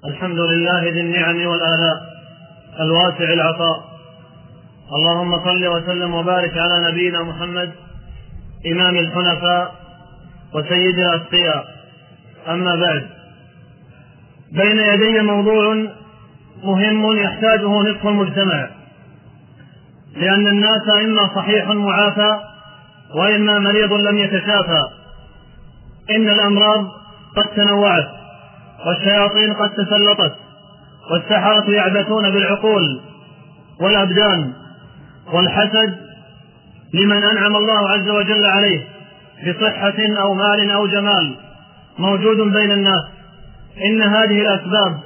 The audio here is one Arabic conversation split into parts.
الحمد لله ذي النعم والآلاء الواسع العطاء. اللهم صل وسلم وبارك على نبينا محمد إمام الحنفاء وسيد الأتقياء. أما بعد، بين يدي موضوع مهم يحتاجه نصف المجتمع، لأن الناس إما صحيح معافى وإما مريض لم يتشافى. إن الأمراض قد تنوعت، والشياطين قد تسلطت، والسحرة يعبثون بالعقول والأبدان، والحسد لمن أنعم الله عز وجل عليه بصحة أو مال أو جمال موجود بين الناس. إن هذه الأسباب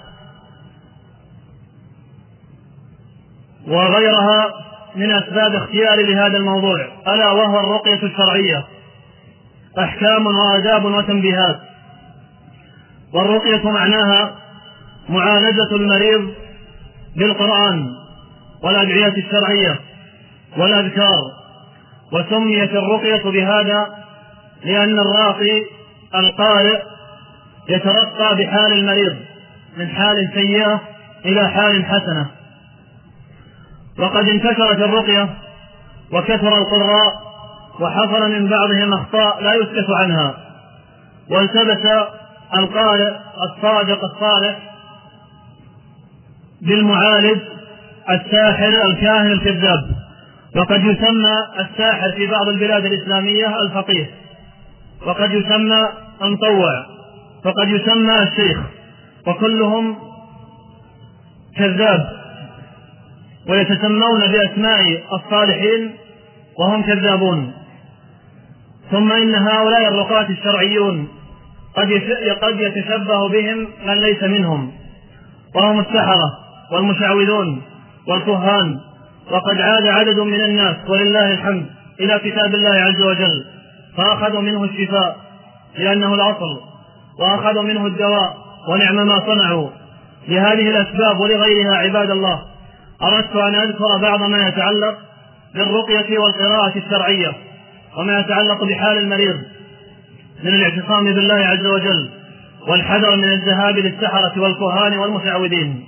وغيرها من أسباب اختيار لهذا الموضوع، ألا وهو الرقية الشرعية، أحكام وآداب وتنبيهات. والرقية معناها معالجة المريض بالقرآن والأدعية الشرعية والأذكار. وسميت الرقية بهذا لأن الراقي القارئ يترقى بحال المريض من حال سيئة إلى حال حسنة. وقد انتشرت الرقية وكثر القراء، وحصل من بعضهم أخطاء لا يسكت عنها، والتبس القارئ الصادق الصالح بالمعالج الساحر الكاهن الكذاب. وقد يسمى الساحر في بعض البلاد الإسلامية الفقيه، وقد يسمى المطوع، وقد يسمى الشيخ، وكلهم كذاب، ويتسمون بأسماء الصالحين وهم كذابون. ثم إن هؤلاء الرقاة الشرعيون قد يتشبه بهم من ليس منهم، وهم السحرة والمشعوذون والكهان. وقد عاد عدد من الناس ولله الحمد إلى كتاب الله عز وجل، فأخذوا منه الشفاء لأنه الأصل، وأخذوا منه الدواء، ونعم ما صنعوا. لهذه الأسباب ولغيرها عباد الله، أردت أن أذكر بعض ما يتعلق بالرقية والقراءة الشرعية، وما يتعلق بحال المريض من الاعتصام بالله عز وجل، والحذر من الذهاب للسحرة والكهان والمشعوذين.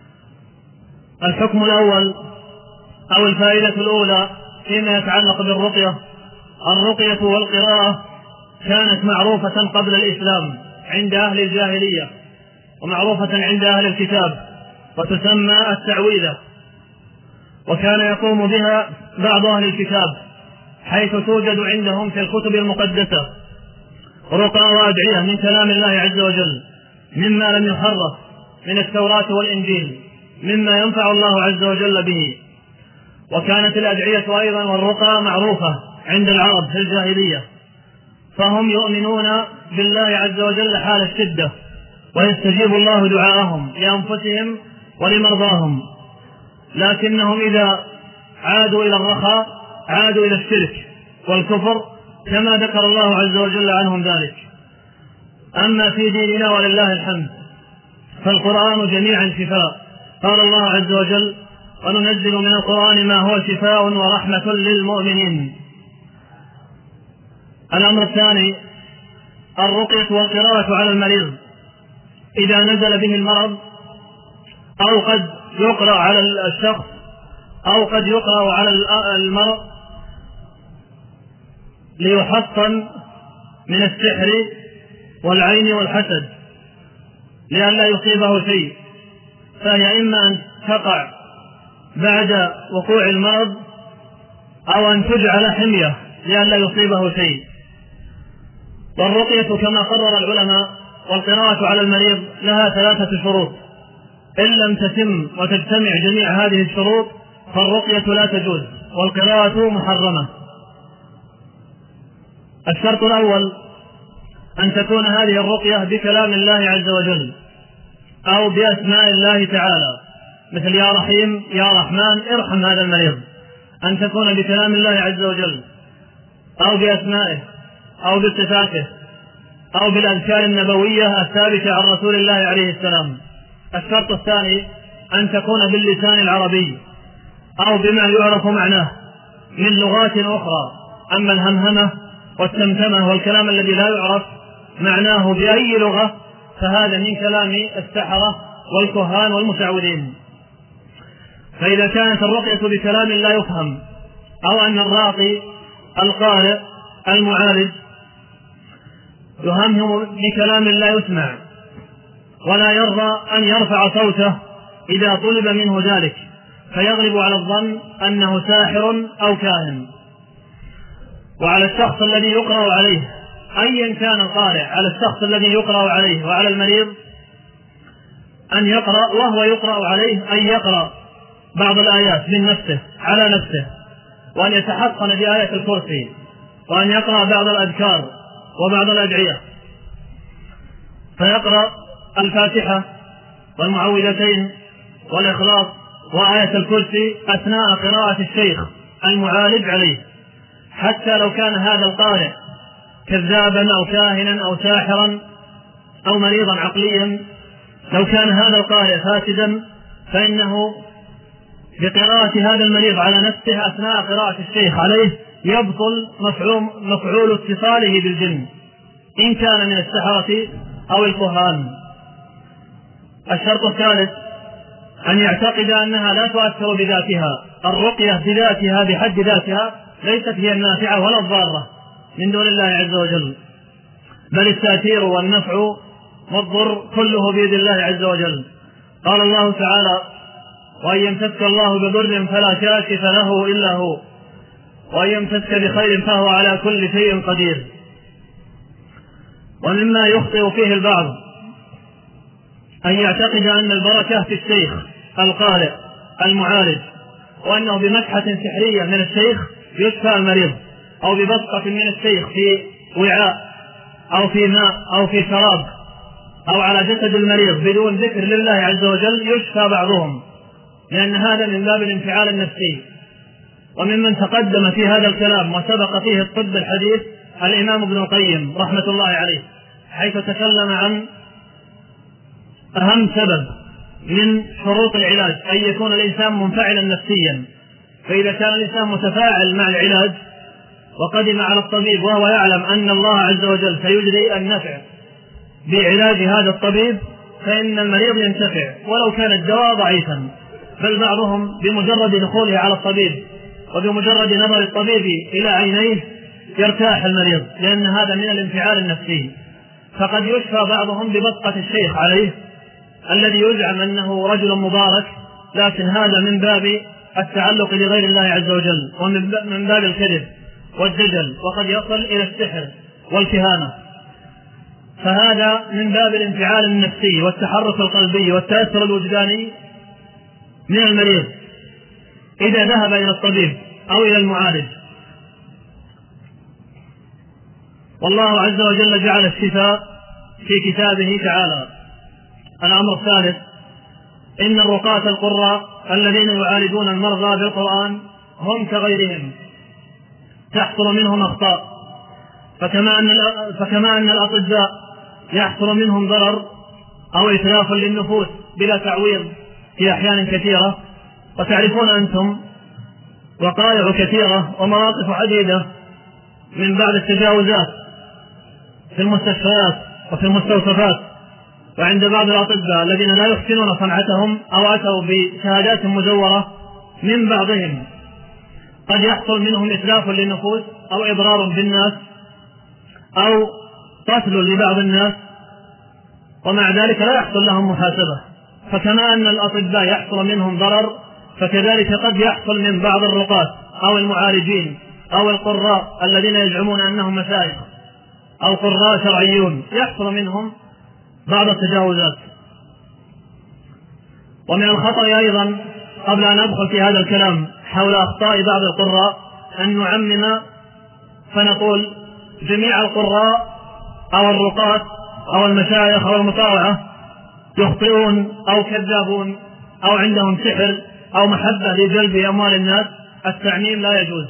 الحكم الأول أو الفائدة الأولى فيما يتعلق بالرقية: الرقية والقراءة كانت معروفة قبل الإسلام عند أهل الجاهلية، ومعروفة عند أهل الكتاب، وتسمى التعويذة. وكان يقوم بها بعض أهل الكتاب، حيث توجد عندهم في الكتب المقدسة رقى وأدعية من كلام الله عز وجل، مما لم يحرف من التوراة والإنجيل، مما ينفع الله عز وجل به. وكانت الأدعية أيضا والرقى معروفة عند العرب في الجاهلية، فهم يؤمنون بالله عز وجل حال الشدة، ويستجيب الله دعاءهم لأنفسهم ولمرضاهم. لكنهم إذا عادوا إلى الرخاء عادوا إلى الشرك والكفر، كما ذكر الله عز وجل عنهم ذلك. أما في ديننا ولله الحمد فالقرآن جميعا شفاء. قال الله عز وجل: وننزل من القرآن ما هو شفاء ورحمة للمؤمنين. الأمر الثاني: الرقية والقراءة على المريض إذا نزل به المرض، أو قد يقرأ على الشخص أو قد يقرأ على المرض ليحصن من السحر والعين والحسد لئلا يصيبه شيء، فهي إما أن تقع بعد وقوع المرض، أو أن تجعل حمية لئلا يصيبه شيء. والرقية كما قرر العلماء والقراءة على المريض لها 3 شروط، إن لم تتم وتجتمع جميع هذه الشروط فالرقية لا تجوز والقراءة محرمة. الشرط الأول: أن تكون هذه الرقية بكلام الله عز وجل أو بأسماء الله تعالى، مثل يا رحيم يا رحمن ارحم هذا المريض، أن تكون بكلام الله عز وجل أو بأسمائه أو بصفاته أو بالأذكار النبوية الثابتة عن رسول الله عليه السلام. الشرط الثاني: أن تكون باللسان العربي أو بما يعرف معناه من لغات أخرى. أما الهمهمة والتمتمة والكلام الذي لا يعرف معناه بأي لغة فهذا من كلام السحرة والكهان والمشعوذين. فإذا كانت الرقية بكلام لا يفهم، أو أن الراقي القارئ المعالج يهمهم بكلام لا يسمع ولا يرضى أن يرفع صوته إذا طلب منه ذلك، فيغلب على الظن أنه ساحر أو كاهن. وعلى الشخص الذي يقرأ عليه أيا كان القارئ، على الشخص الذي يقرأ عليه وعلى المريض أن يقرأ وهو يقرأ عليه، أن يقرأ بعض الآيات من نفسه على نفسه، وأن يتحصن بآية الكرسي، وأن يقرأ بعض الأذكار وبعض الأدعية، فيقرأ الفاتحة والمعوذتين والإخلاص وآية الكرسي أثناء قراءة الشيخ المعالج عليه، حتى لو كان هذا القارئ كذابا أو كاهنا أو ساحرا أو مريضا عقليا. لو كان هذا القارئ فاسدا فإنه بقراءة هذا المريض على نفسه أثناء قراءة الشيخ عليه يبطل مفعول اتصاله بالجن إن كان من السحرة أو الكهان. الشرط الثالث أن يعتقد أنها لا تؤثر بذاتها. الرقية بذاتها بحد ذاتها ليست هي النافعة ولا الضارة من دون الله عز وجل، بل التأثير والنفع والضر كله بيد الله عز وجل. قال الله تعالى: وإن يمسسك الله بضر فلا كاشف له إلا هو، وإن يمسسك بخير فهو على كل شيء قدير. ومما يخطئ فيه البعض أن يعتقد أن البركة في الشيخ القارئ المعالج، وأنه بمسحة سحرية من الشيخ يشفى المريض، أو ببصقة من الشيخ في وعاء أو في ماء أو في شراب أو على جسد المريض بدون ذكر لله عز وجل يشفى بعضهم، لأن هذا من باب الانفعال النفسي. وممن تقدم في هذا الكلام وسبق فيه الطب الحديث الإمام ابن القيم رحمة الله عليه، حيث تكلم عن أهم سبب من شروط العلاج أن يكون الإنسان منفعلا نفسيا. فإذا كان الإنسان متفاعل مع العلاج وقدم على الطبيب وهو يعلم أن الله عز وجل سيجري النفع بعلاج هذا الطبيب، فإن المريض ينتفع ولو كان الدواء ضعيفا. بل بعضهم بمجرد دخوله على الطبيب وبمجرد نظر الطبيب إلى عينيه يرتاح المريض، لأن هذا من الانفعال النفسي. فقد يشفى بعضهم ببصقة الشيخ عليه الذي يزعم أنه رجل مبارك، لكن هذا من باب التعلق لغير الله عز وجل ومن باب الكذب والدجل، وقد يصل إلى السحر والكهانة. فهذا من باب الانفعال النفسي والتحرك القلبي والتأثر الوجداني من المريض إذا ذهب إلى الطبيب أو إلى المعالج. والله عز وجل جعل الشفاء في كتابه تعالى. الأمر الثالث: إن الرقاة القراء الذين يعالجون المرضى بالقرآن هم كغيرهم، تحصل منهم أخطاء، فكما أن الأطباء يحصل منهم ضرر أو إتلاف للنفوس بلا تعويض في أحيان كثيرة. وتعرفون أنتم وقائع كثيرة ومواقف عديدة من بعض التجاوزات في المستشفيات وفي المستوصفات وعند بعض الأطباء الذين لا يحسنون صنعتهم أو أتوا بشهادات مزورة من بعضهم. قد يحصل منهم إتلاف للنفوس أو إضرار بالناس أو قتل لبعض الناس، ومع ذلك لا يحصل لهم محاسبة. فكما أن الأطباء يحصل منهم ضرر، فكذلك قد يحصل من بعض الرقاة أو المعالجين أو القراء الذين يزعمون أنهم مشايخ أو قراء شرعيون يحصل منهم بعض التجاوزات. ومن الخطأ أيضا قبل أن أدخل في هذا الكلام حول أخطاء بعض القراء أن نعمم فنقول جميع القراء أو الرقاة أو المشايخ أو المطاوعة يخطئون أو كذابون أو عندهم سحر أو محبة لجلب أموال الناس. التعميم لا يجوز.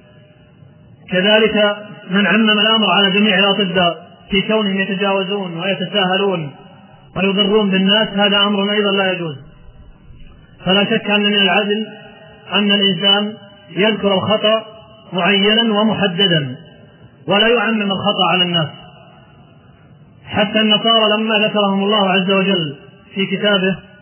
كذلك من عمم الأمر على جميع الأطباء في كونهم يتجاوزون ويتساهلون ويضرون بالناس، هذا أمر أيضا لا يجوز. فلا شك أن من العدل أن الإنسان يذكر الخطأ معينا ومحددا ولا يعمم الخطأ على الناس. حتى النصارى لما ذكرهم الله عز وجل في كتابه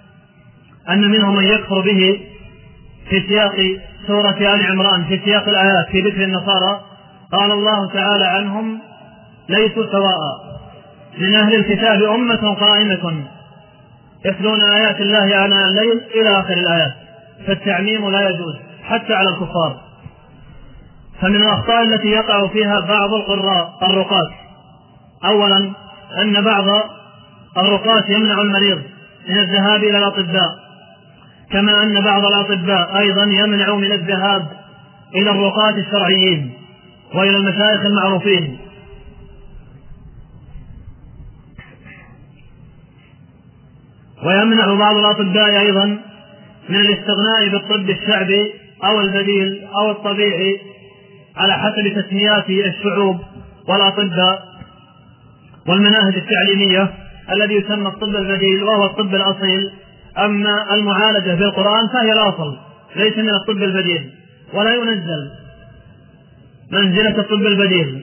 أن منهم من يكفر به في سياق سورة آل عمران في سياق الآيات في ذكر النصارى. قال الله تعالى عنهم ليسوا سواء من أهل الكتاب أمة قائمة يتلون آيات الله آناء الليل إلى آخر الآيات، فالتعميم لا يجوز حتى على الكفار. فمن الأخطاء التي يقع فيها بعض الرقاة أولا أن بعض الرقاة يمنع المريض من الذهاب إلى الأطباء، كما أن بعض الأطباء أيضا يمنع من الذهاب إلى الرقاة الشرعيين وإلى المشايخ المعروفين. ويمنع بعض الأطباء أيضا من الاستغناء بالطب الشعبي أو البديل أو الطبيعي على حسب تسميات الشعوب والأطباء والمناهج التعليمية الذي يسمى الطب البديل وهو الطب الأصيل. أما المعالجة بالقرآن فهي الأصل ليس من الطب البديل ولا ينزل منزلة الطب البديل.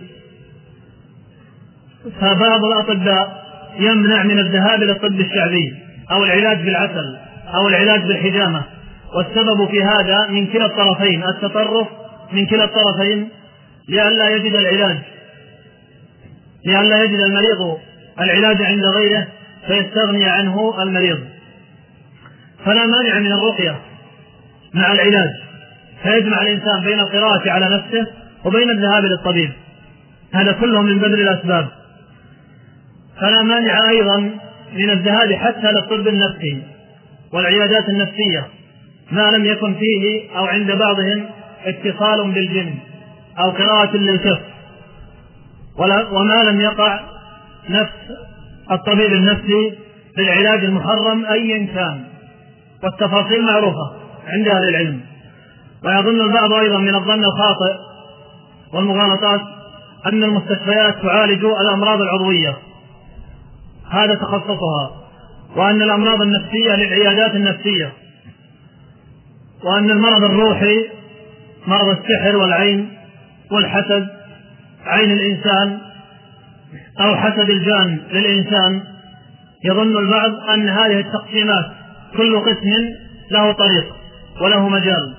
فبعض الأطباء يمنع من الذهاب إلى الطب الشعبي أو العلاج بالعسل أو العلاج بالحجامة، والسبب في هذا من كلا الطرفين، التطرف من كلا الطرفين لئلا يجد العلاج، لئلا يجد المريض العلاج عند غيره فيستغني عنه المريض. فلا مانع من الرقية مع العلاج، فيجمع الإنسان بين القراءة على نفسه وبين الذهاب للطبيب، هذا كله من بذل الأسباب. فلا مانع أيضا من الذهاب حتى للطب النفسي والعيادات النفسية ما لم يكن فيه أو عند بعضهم اتصال بالجن أو قراءة للكف، وما لم يقع نفس الطبيب النفسي بالعلاج المحرم أيا كان، والتفاصيل معروفة عند أهل العلم. ويظن البعض أيضا من الظن الخاطئ والمغالطات أن المستشفيات تعالج الأمراض العضوية، هذا تخصصها، وأن الأمراض النفسية للعيادات النفسية، وأن المرض الروحي مرض السحر والعين والحسد عين الإنسان أو حسد الجان للإنسان. يظن البعض أن هذه التقسيمات كل قسم له طريق وله مجال.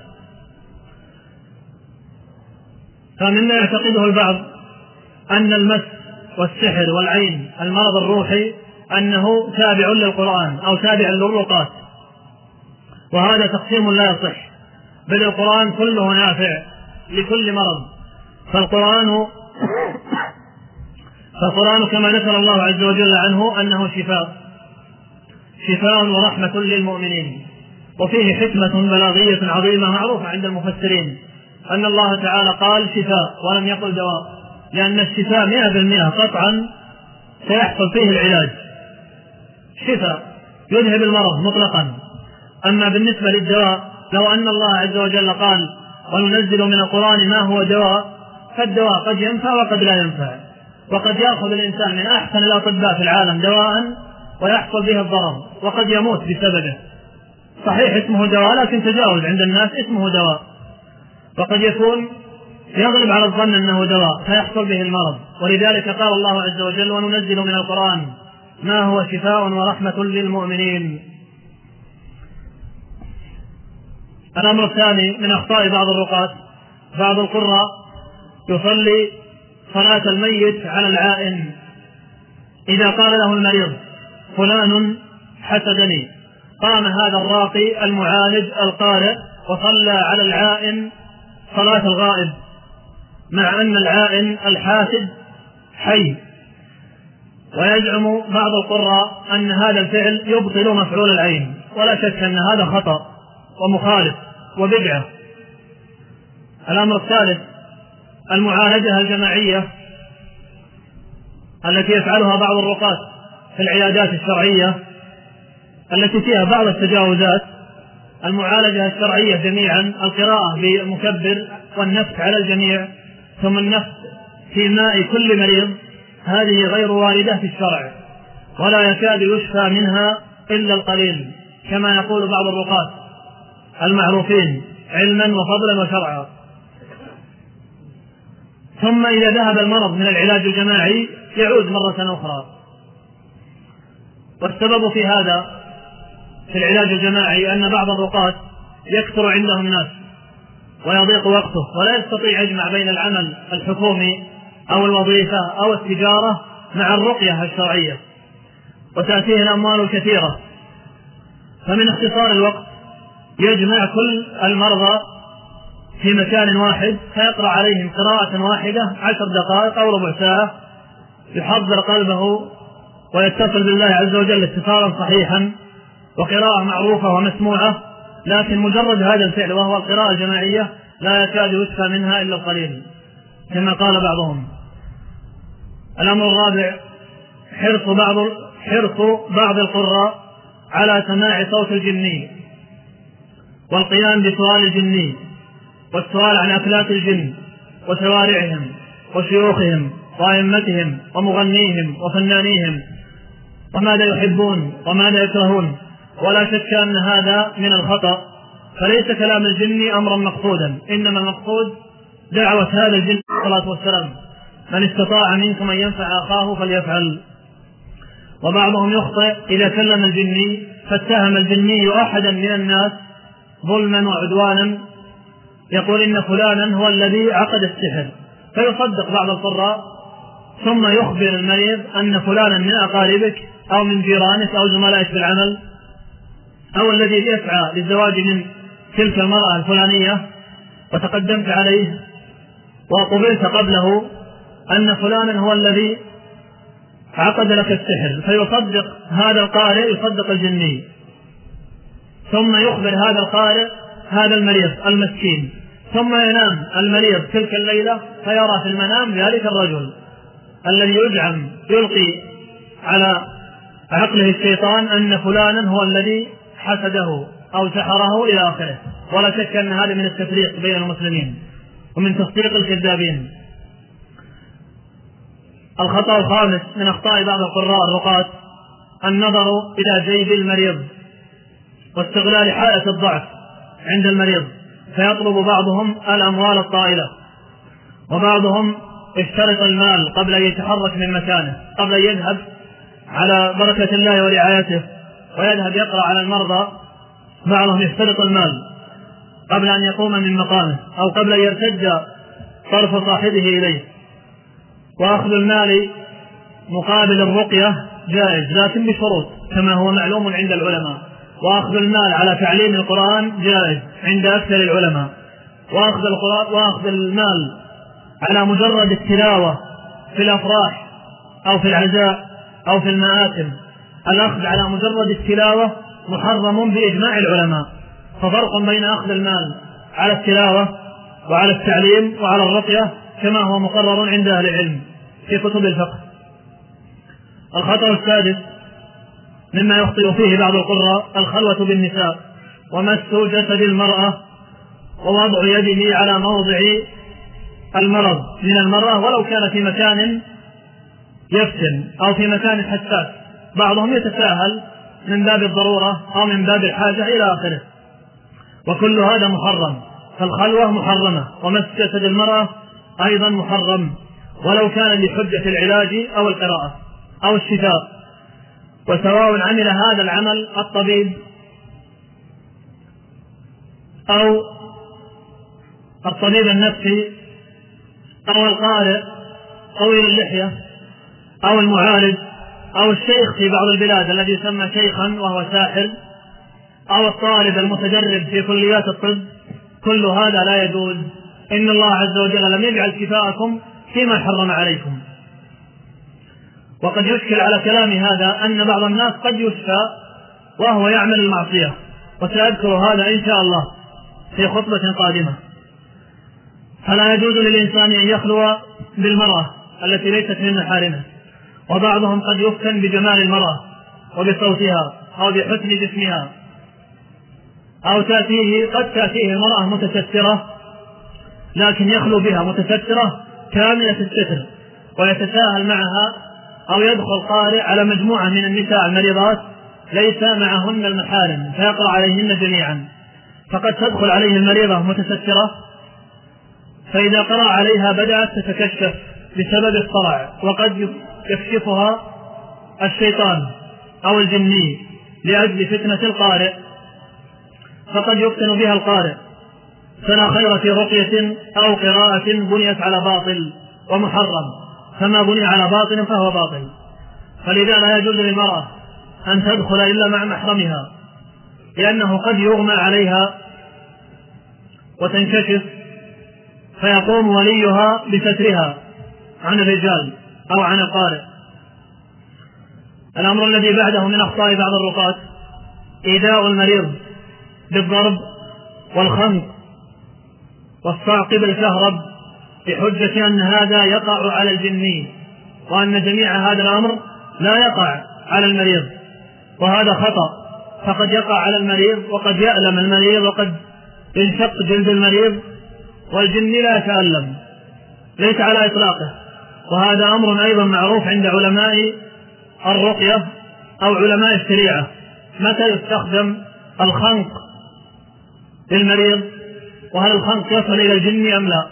فمما يعتقده البعض أن المس والسحر والعين المرض الروحي أنه تابع للقرآن أو تابع للرقاة، وهذا تقسيم لا يصح، بل القرآن كله نافع لكل مرض. فالقرآن كما ذكر الله عز وجل عنه أنه شفاء ورحمة للمؤمنين. وفيه حكمة بلاغية عظيمة معروفة عند المفسرين أن الله تعالى قال شفاء ولم يقل دواء، لأن الشفاء 100% قطعا سيحصل فيه العلاج، شفاء يذهب المرض مطلقا. أما بالنسبة للدواء لو أن الله عز وجل قال وننزل من القرآن ما هو دواء، فالدواء قد ينفع وقد لا ينفع، وقد يأخذ الإنسان من أحسن الأطباء في العالم دواء ويحصل به الضرر وقد يموت بسببه. صحيح اسمه دواء لكن تجاوز عند الناس اسمه دواء، وقد يكون يغلب على الظن أنه دواء فيحصل به المرض. ولذلك قال الله عز وجل وننزل من القرآن ما هو شفاء ورحمة للمؤمنين. الأمر الثاني من أخطاء بعض الرقاة، بعض القراء يصلي صلاة الميت على العائن. إذا قال له المريض فلان حسدني، قام هذا الراقي المعالج القارئ وصلى على العائن صلاة الغائب، مع أن العائن الحاسد حي. ويزعم بعض القراء أن هذا الفعل يبطل مفعول العين، ولا شك أن هذا خطأ ومخالف وبدعة. الأمر الثالث المعالجة الجماعية التي يفعلها بعض الرقاة في العيادات الشرعية التي فيها بعض التجاوزات. المعالجة الشرعية جميعا القراءة بمكبر والنفث على الجميع ثم النفث في ماء كل مريض، هذه غير واردة في الشرع ولا يكاد يشفى منها إلا القليل، كما يقول بعض الرقاة المعروفين علما وفضلا وشرعا. ثم إذا ذهب المرض من العلاج الجماعي يعود مرة أخرى. والسبب في هذا في العلاج الجماعي أن بعض الرقاة يكثر عندهم الناس ويضيق وقته ولا يستطيع يجمع بين العمل الحكومي أو الوظيفة أو التجارة مع الرقية الشرعية، وتأتيه الأموال الكثيرة، فمن اختصار الوقت يجمع كل المرضى في مكان واحد فيقرأ عليهم قراءة واحدة 10 دقائق أو ربع ساعة، يحضر قلبه ويتصل بالله عز وجل اتصالا صحيحا وقراءة معروفة ومسموعة. لكن مجرد هذا الفعل وهو القراءة الجماعية لا يكاد يشفى منها إلا القليل كما قال بعضهم. الأمر الرابع حرص بعض القراء على سماع صوت الجني والقيام بسؤال الجني والسؤال عن أكلات الجن وشوارعهم وشيوخهم وأئمتهم ومغنيهم وفنانيهم وماذا يحبون وماذا يكرهون. ولا شك أن هذا من الخطأ، فليس كلام الجن أمرا مقصودا، إنما المقصود دعوة هذا الجن عليه الصلاة والسلام: من استطاع منكم أن ينفع أخاه فليفعل. وبعضهم يخطئ إذا كلم الجني فاتهم الجني أحدا من الناس ظلما وعدوانا، يقول إن فلانا هو الذي عقد السحر، فيصدق بعض القراء ثم يخبر المريض أن فلانا من أقاربك أو من جيرانك أو زملائك في العمل أو الذي يسعى للزواج من تلك المرأة الفلانية وتقدمت عليه وقبلت قبله أن فلانا هو الذي عقد لك السحر، فيصدق هذا القارئ يصدق الجني، ثم يخبر هذا القارئ هذا المريض المسكين، ثم ينام المريض تلك الليلة فيرى في المنام ذلك الرجل الذي يزعم يلقي على عقله الشيطان أن فلانا هو الذي حسده أو سحره إلى آخره. ولا شك أن هذا من التفريق بين المسلمين ومن تصديق الكذابين. الخطأ الخامس من أخطاء بعض القراء الرقاة النظر إلى جيب المريض واستغلال حالة الضعف عند المريض، فيطلب بعضهم الأموال الطائلة، وبعضهم اشترط المال قبل أن يتحرك من مكانه، قبل أن يذهب على بركة الله ورعايته ويذهب يقرأ على المرضى. بعضهم يشترط المال قبل أن يقوم من مقامه أو قبل أن يرتد طرف صاحبه إليه. وأخذ المال مقابل الرقية جائز لكن بشروط كما هو معلوم عند العلماء. وأخذ المال على تعليم القرآن جائز عند أكثر العلماء. وأخذ المال على مجرد التلاوة في الأفراح أو في العزاء أو في المآتم، الأخذ على مجرد التلاوة محرم بإجماع العلماء. ففرق بين أخذ المال على التلاوة وعلى التعليم وعلى الرقية كما هو مقرر عند أهل العلم في كتب الفقه. الخطأ السادس مما يخطئ فيه بعض القراء الخلوة بالنساء ومس جسد المرأة ووضع يده على موضع المرض من المرأة ولو كان في مكان يفتن أو في مكان حساس. بعضهم يتساهل من باب الضرورة أو من باب الحاجة إلى آخره، وكل هذا محرم. فالخلوة محرمة ومس جسد المرأة أيضا محرم ولو كان لحجة العلاج أو القراءة أو الشفاء، وسواء عمل هذا العمل الطبيب أو الطبيب النفسي أو القارئ طويل اللحية أو المعالج أو الشيخ في بعض البلاد الذي يسمى شيخا وهو ساحر أو الطالب المتدرب في كليات الطب. كل هذا لا يجوز. إن الله عز وجل لم يجعل شفاءكم فيما حرم عليكم. وقد يشكل على كلام هذا أن بعض الناس قد يشفى وهو يعمل المعصية، وسأذكر هذا إن شاء الله في خطبة قادمة. فلا يجوز للإنسان أن يخلو بالمرأة التي ليست من محارمه. وبعضهم قد يفتن بجمال المرأة وبصوتها أو بحسن جسمها، أو قد تأتيه المرأة متسترة لكن يخلو بها متسترة كاملة الستر ويتساهل معها، أو يدخل قارئ على مجموعة من النساء المريضات ليس معهن المحارم فيقرأ عليهن جميعا، فقد تدخل عليه المريضة متسترة، فإذا قرأ عليها بدأت تتكشف بسبب الصرع، وقد يكشفها الشيطان أو الجني لأجل فتنة القارئ، فقد يفتن بها القارئ، فلا خير في رقية أو قراءة بنيت على باطل ومحرم، فما بني على باطل فهو باطل. فلذا لا يجوز للمرأة أن تدخل إلا مع محرمها، لأنه قد يغمى عليها وتنكشف فيقوم وليها بسترها عن الرجال أو عن القارئ. الأمر الذي بعده من أخطاء بعض الرقاة إيذاء المريض بالضرب والخنق والصعق بالكهرب بحجة أن هذا يقع على الجني، وأن جميع هذا الأمر لا يقع على المريض، وهذا خطأ. فقد يقع على المريض وقد يألم المريض وقد ينشق جلد المريض والجني لا يتألم، ليس على إطلاقه. وهذا أمر أيضا معروف عند علماء الرقية أو علماء الشريعة، متى يستخدم الخنق للمريض، وهل الخنق يصل إلى الجن أم لا.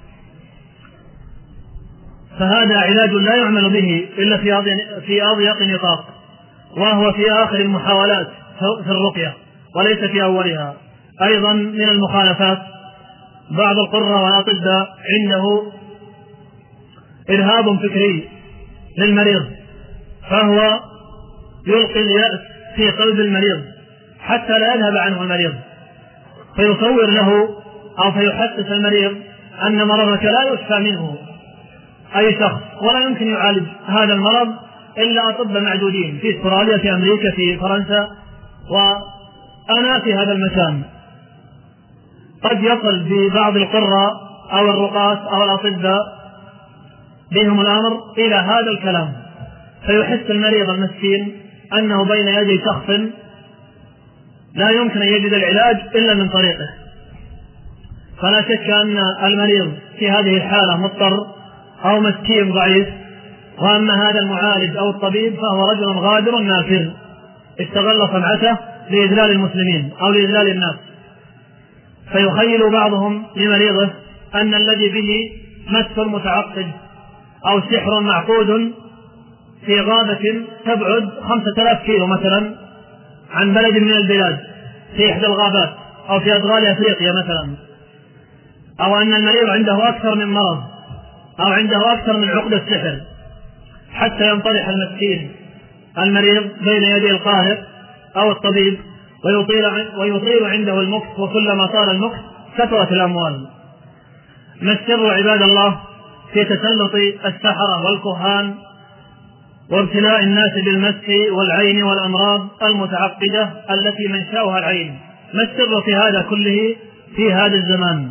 فهذا علاج لا يعمل به إلا في أضيق نطاق، وهو في آخر المحاولات في الرقية وليس في أولها. أيضا من المخالفات بعض القراء والأطباء عنده إرهاب فكري للمريض، فهو يلقي اليأس في قلب المريض حتى لا يذهب عنه المريض، فيصور له أو فيحسس المريض أن مرضك لا يشفى منه أي شخص، ولا يمكن يعالج هذا المرض إلا أطباء معدودين في استراليا، في أمريكا، في فرنسا، وأنا في هذا المكان. قد يصل ببعض القراء أو الرقاة أو الأطباء بهم الأمر إلى هذا الكلام، فيحس المريض المسكين أنه بين يدي شخص لا يمكن أن يجد العلاج إلا من طريقه. فلا شك أن المريض في هذه الحالة مضطر أو مسكين ضعيف، وأما هذا المعالج أو الطبيب فهو رجل غادر نافر استغل صنعته لإذلال المسلمين أو لإذلال الناس. فيخيل بعضهم لمريضه أن الذي به مس متعقد أو سحر معقود في غابة تبعد 5000 كيلو مثلا عن بلد من البلاد في إحدى الغابات أو في أدغال أفريقيا مثلا، أو أن المريض عنده أكثر من مرض أو عنده أكثر من عقدة سحر، حتى ينطرح المسكين المريض بين يدي القارئ أو الطبيب ويطيل عنده المكث، وكلما طال المكث كثرت الأموال. ما السر عباد الله في تسلط السحرة والكهان وابتلاء الناس بالمس والعين والأمراض المتعقدة التي منشأها العين؟ ما السر في هذا كله في هذا الزمان؟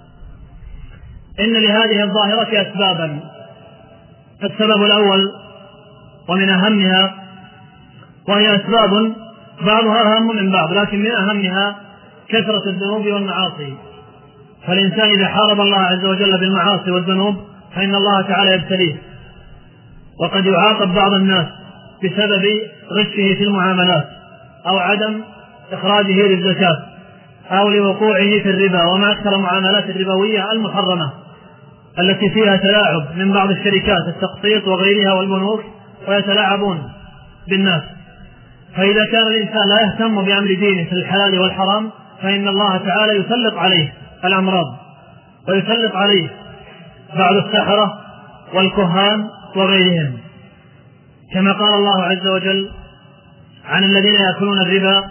إن لهذه الظاهرة أسبابا. السبب الأول ومن أهمها، وهي أسباب بعضها أهم من بعض، لكن من أهمها كثرة الذنوب والمعاصي. فالإنسان إذا حارب الله عز وجل بالمعاصي والذنوب فإن الله تعالى يبتليه، وقد يعاقب بعض الناس بسبب غشه في المعاملات أو عدم إخراجه للزكاة أو لوقوعه في الربا، وما أكثر المعاملات الربوية المحرمة التي فيها تلاعب من بعض الشركات التقسيط وغيرها والبنوك، ويتلاعبون بالناس. فإذا كان الإنسان لا يهتم بأمر دينه في الحلال والحرام فإن الله تعالى يسلط عليه الأمراض، ويسلط عليه بعض السحرة والكهان وغيرهم، كما قال الله عز وجل عن الذين يأكلون الربا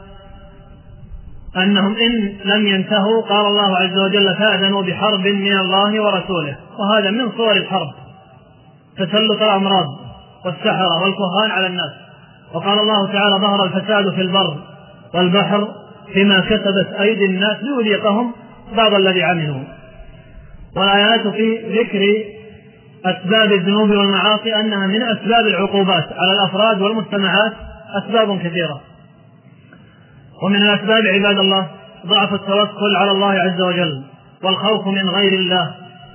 أنهم إن لم ينتهوا قال الله عز وجل فأذنوا بحرب من الله ورسوله. وهذا من صور الحرب، تسلط الأمراض والسحرة والكهان على الناس. وقال الله تعالى ظهر الفساد في البر والبحر بما كسبت أيدي الناس ليذيقهم بعض الذي عملوا. والآيات في ذكر أسباب الذنوب والمعاصي أنها من أسباب العقوبات على الأفراد والمجتمعات أسباب كثيرة. ومن الأسباب عباد الله ضعف التوكل على الله عز وجل والخوف من غير الله.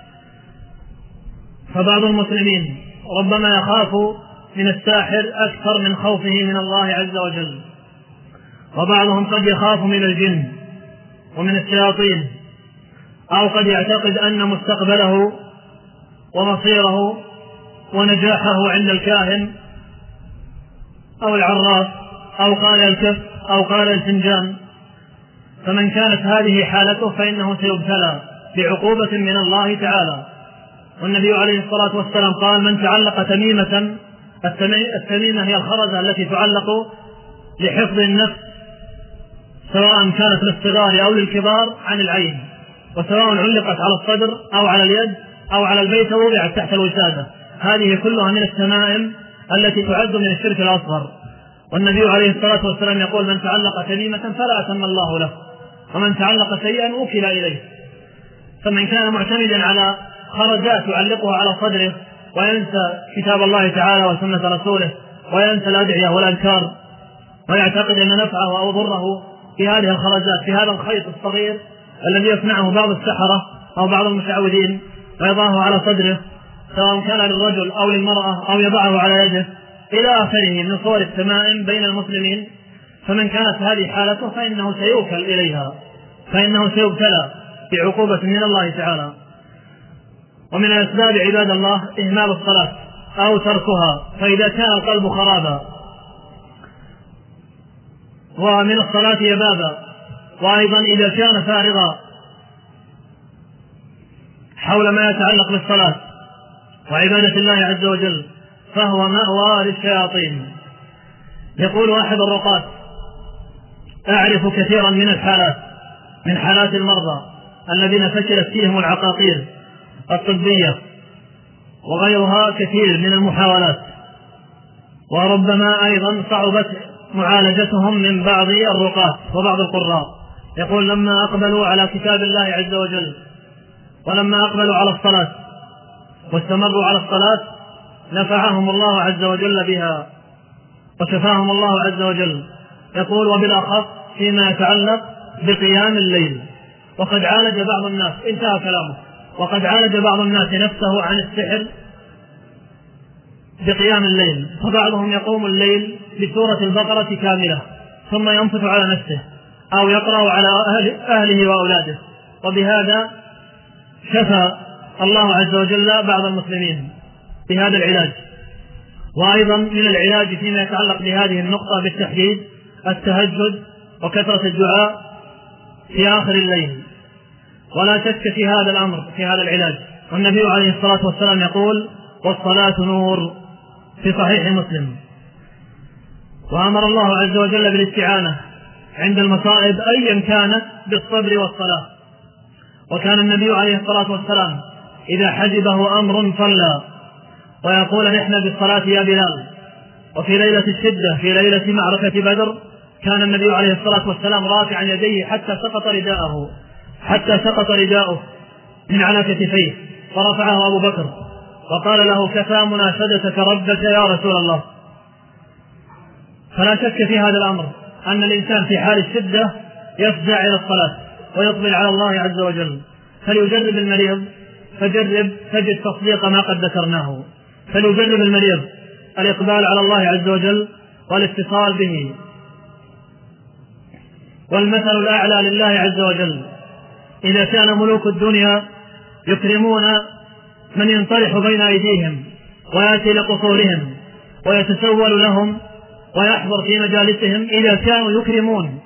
فبعض المسلمين ربما يخاف من الساحر أكثر من خوفه من الله عز وجل، وبعضهم قد يخاف من الجن ومن الشياطين، أو قد يعتقد أن مستقبله ومصيره ونجاحه عند الكاهن أو العراف أو قال الكف أو قال الفنجان، فمن كانت هذه حالته فإنه سيبتلى بعقوبة من الله تعالى. والنبي عليه الصلاة والسلام قال: من تعلق تميمة، التميمة هي الخرزة التي تعلق لحفظ النفس، سواء كانت للصغار أو للكبار عن العين، وسواء علقت على الصدر أو على اليد أو على البيت ووضعت تحت الوسادة، هذه كلها من التمائم التي تعد من الشرك الأصغر. والنبي عليه الصلاة والسلام يقول: من تعلق تميمة فلا أتم الله له، ومن تعلق شيئا وكل إليه. فمن كان معتمدا على خرزات يعلقها على صدره وينسى كتاب الله تعالى وسنة رسوله، وينسى الأدعية والأذكار، ويعتقد أن نفعه أو ضره في هذه الخرزات، في هذا الخيط الصغير الذي يصنعه بعض السحرة أو بعض المشعوذين ويضعه على صدره، سواء كان للرجل أو للمرأة، أو يضعه على يده، إلى آخره من صور التمائم بين المسلمين، فمن كانت هذه حالته فإنه سيوكل إليها، فإنه سيبتلى بعقوبة من الله تعالى. ومن الأسباب عباد الله إهمال الصلاة أو تركها، فإذا كان القلب خرابا ومن الصلاة يبابا، وأيضا إذا كان فارغا حول ما يتعلق بالصلاة وعبادة الله عز وجل، فهو مأوى للشياطين. يقول أحد الرقاة: أعرف كثيرا من الحالات، من حالات المرضى الذين فشلت فيهم العقاقير الطبية وغيرها كثير من المحاولات، وربما أيضا صعبت معالجتهم من بعض الرقاة وبعض القراء. يقول: لما أقبلوا على كتاب الله عز وجل، ولما أقبلوا على الصلاة واستمروا على الصلاة، نفعهم الله عز وجل بها وشفاهم الله عز وجل. يقول: وبالأخص فيما يتعلق بقيام الليل. وقد عالج بعض الناس، انتهى كلامه، وقد عالج بعض الناس نفسه عن السحر بقيام الليل، فبعضهم يقوم الليل بسورة البقرة كاملة ثم ينفث على نفسه أو يقرأ على أهله وأولاده، وبهذا شفى الله عز وجل بعض المسلمين بهذا العلاج. وأيضا من العلاج فيما يتعلق بهذه النقطة بالتحديد التهجد وكثرة الدعاء في آخر الليل، ولا شك في هذا الأمر، في هذا العلاج. والنبي عليه الصلاة والسلام يقول: والصلاة نور، في صحيح مسلم. وأمر الله عز وجل بالاستعانة عند المصائب أيا كانت بالصبر والصلاة. وكان النبي عليه الصلاة والسلام إذا حجبه أمر صلى ويقول: نحن بالصلاة يا بلال. وفي ليلة الشدة، في ليلة معركة بدر، كان النبي عليه الصلاة والسلام رافعا يديه حتى سقط رداءه من على كتفيه، فرفعه أبو بكر وقال له: كفى مناشدتك ربك يا رسول الله. فلا شك في هذا الأمر أن الإنسان في حال الشدة يفزع إلى الصلاة ويقبل على الله عز وجل. فليجرب المريض، فجرب تجد تصديق ما قد ذكرناه. فليجرب المريض الإقبال على الله عز وجل والاتصال به. والمثل الأعلى لله عز وجل. إذا كان ملوك الدنيا يكرمون من ينطرح بين أيديهم ويأتي لقصورهم ويتسول لهم ويحضر في مجالسهم، إذا كانوا يكرمون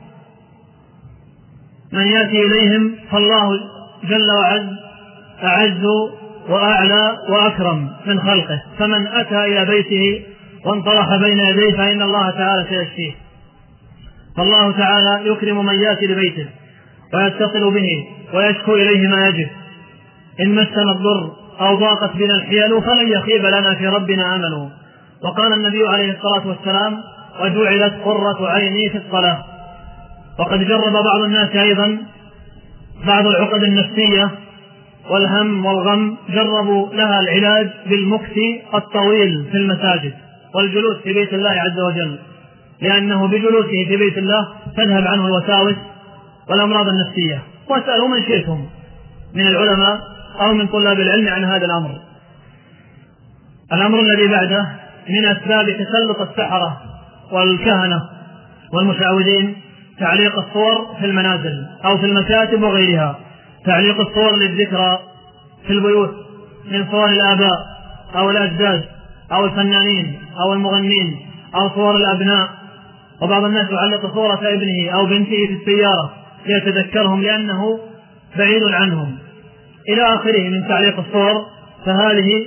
من يأتي إليهم، فالله جل وعز أعز وأعلى وأكرم من خلقه. فمن أتى إلى بيته وانطرح بين يديه فإن الله تعالى سيشفيه. فالله تعالى يكرم من يأتي لبيته ويتصل به ويشكو إليه ما يجب. إن مسنا الضر أو ضاقت بنا الحيل فلن يخيب لنا في ربنا أمل. وقال النبي عليه الصلاة والسلام: وجعلت قرة عيني في الصلاة. وقد جرب بعض الناس أيضا بعض العقد النفسية والهم والغم، جربوا لها العلاج بالمكث الطويل في المساجد والجلوس في بيت الله عز وجل، لأنه بجلوسه في بيت الله تذهب عنه الوساوس والأمراض النفسية. واسألوا من شئتم من العلماء أو من طلاب العلم عن هذا الأمر. الأمر الذي بعده من أسباب تسلط السحرة والكهنة والمشعوذين تعليق الصور في المنازل أو في المكاتب وغيرها. تعليق الصور للذكرى في البيوت من صور الآباء أو الأجداد أو الفنانين أو المغنين أو صور الأبناء وبعض الناس يعلق صورة ابنه أو بنته في السيارة ليتذكرهم لأنه بعيد عنهم إلى آخره من تعليق الصور. فهذه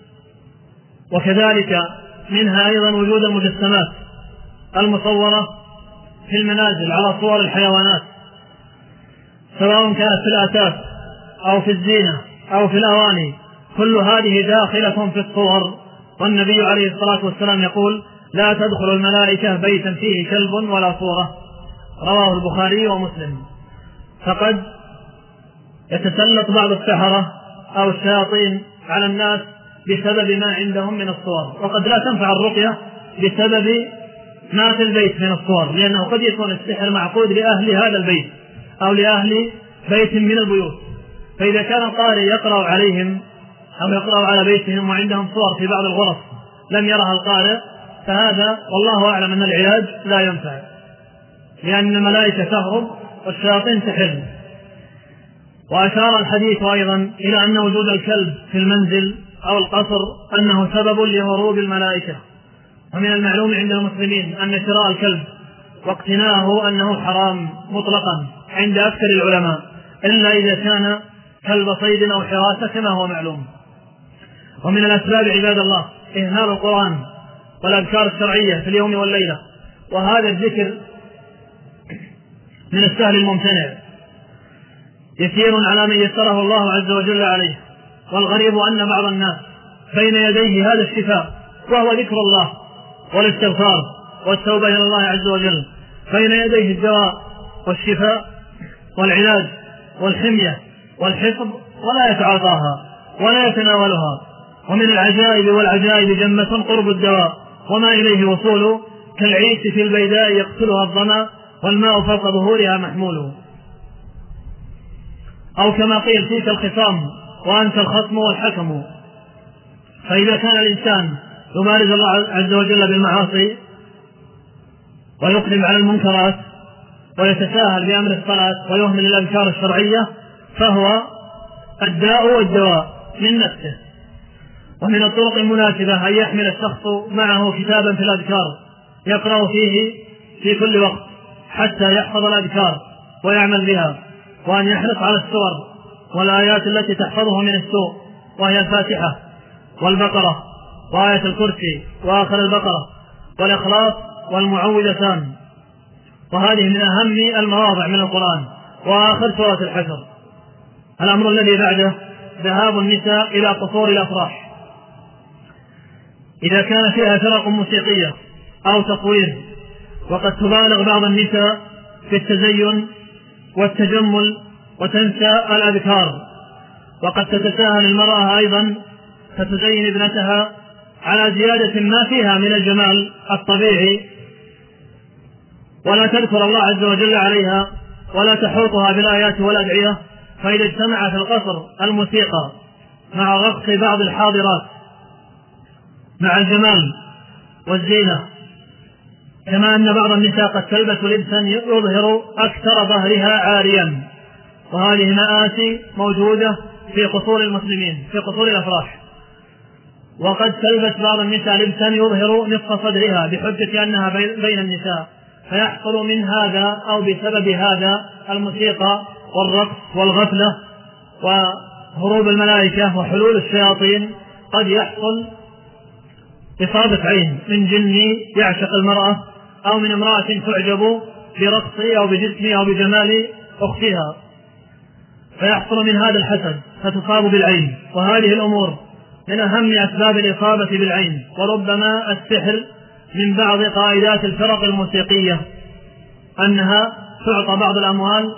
وكذلك منها أيضا وجود المجسمات المصورة في المنازل على صور الحيوانات، سواء كانت في الآثاث أو في الزينة أو في الأواني، كل هذه داخلة في الصور. والنبي عليه الصلاة والسلام يقول: لا تدخل الملائكة بيتا فيه كلب ولا صورة، رواه البخاري ومسلم. فقد يتسلط بعض السحرة أو الشياطين على الناس بسبب ما عندهم من الصور، وقد لا تنفع الرقية بسبب ما في البيت من الصور، لأنه قد يكون السحر معقود لأهل هذا البيت أو لأهل بيت من البيوت، فإذا كان القارئ يقرأ عليهم أو يقرأ على بيتهم وعندهم صور في بعض الغرف لم يرها القارئ، فهذا والله أعلم أن العلاج لا ينفع، لأن الملائكة تهرب والشياطين تحل. وأشار الحديث أيضا إلى أن وجود الكلب في المنزل أو القصر أنه سبب لهروب الملائكة. ومن المعلوم عند المسلمين أن شراء الكلب واقتناءه أنه حرام مطلقا عند أكثر العلماء، إلا إذا كان كلب صيد أو حراسة كما هو معلوم. ومن الأسباب عباد الله إهمال القرآن والأذكار الشرعية في اليوم والليلة، وهذا الذكر من السهل الممتنع يسير على من يسره الله عز وجل عليه. والغريب أن بعض الناس بين يديه هذا الشفاء وهو ذكر الله والاستغفار والتوبة إلى الله عز وجل، بين يديه الدواء والشفاء والعلاج والحمية والحفظ، ولا يتعاطاها ولا يتناولها. ومن العجائب والعجائب جمة قرب الدواء وما إليه وصوله، كالعيش في البيداء يقتلها الظما والماء فوق ظهورها محموله. أو كما قيل: فيك الخصام وأنت الخصم والحكم. فإذا كان الإنسان يبارز الله عز وجل بالمعاصي ويقدم على المنكرات ويتساهل بأمر الصلاة ويهمل الأذكار الشرعية، فهو الداء والدواء من نفسه. ومن الطرق المناسبة أن يحمل الشخص معه كتابا في الأذكار يقرأ فيه في كل وقت حتى يحفظ الأذكار ويعمل بها، وأن يحرص على السور والآيات التي تحفظه من السوء، وهي الفاتحة والبقرة وآية الكرسي وآخر البقرة والإخلاص والمعوذتان، وهذه من أهم المواضع من القرآن، وآخر سورة الحشر. الأمر الذي بعده ذهاب النساء إلى قصور الأفراح إذا كان فيها فرق موسيقية أو تصوير، وقد تبالغ بعض النساء في التزين والتجمل وتنسى الأذكار، وقد تتساهل المرأة أيضا فتزين ابنتها على زيادة ما فيها من الجمال الطبيعي، ولا تذكر الله عز وجل عليها ولا تحوطها بالآيات والأدعية. فإذا اجتمع في القصر الموسيقى مع رقص بعض الحاضرات مع الجمال والزينة، كما أن بعض النساء قد تلبس لبسا يظهر أكثر ظهرها عاريا، وهذه مآسي موجودة في قصور المسلمين في قصور الأفراح. وقد تلبس بعض النساء لبسا يظهر نصف صدرها بحجة أنها بين النساء، فيحصل من هذا أو بسبب هذا الموسيقى والرقص والغفلة وهروب الملائكة وحلول الشياطين، قد يحصل إصابة عين من جني يعشق المرأة، أو من امرأة تعجب برقصه أو بجسمه أو بجمال أختها، فيحصل من هذا الحسد فتصاب بالعين. وهذه الأمور من أهم أسباب الإصابة بالعين. وربما السحر من بعض قائدات الفرق الموسيقية أنها تعطى بعض الأموال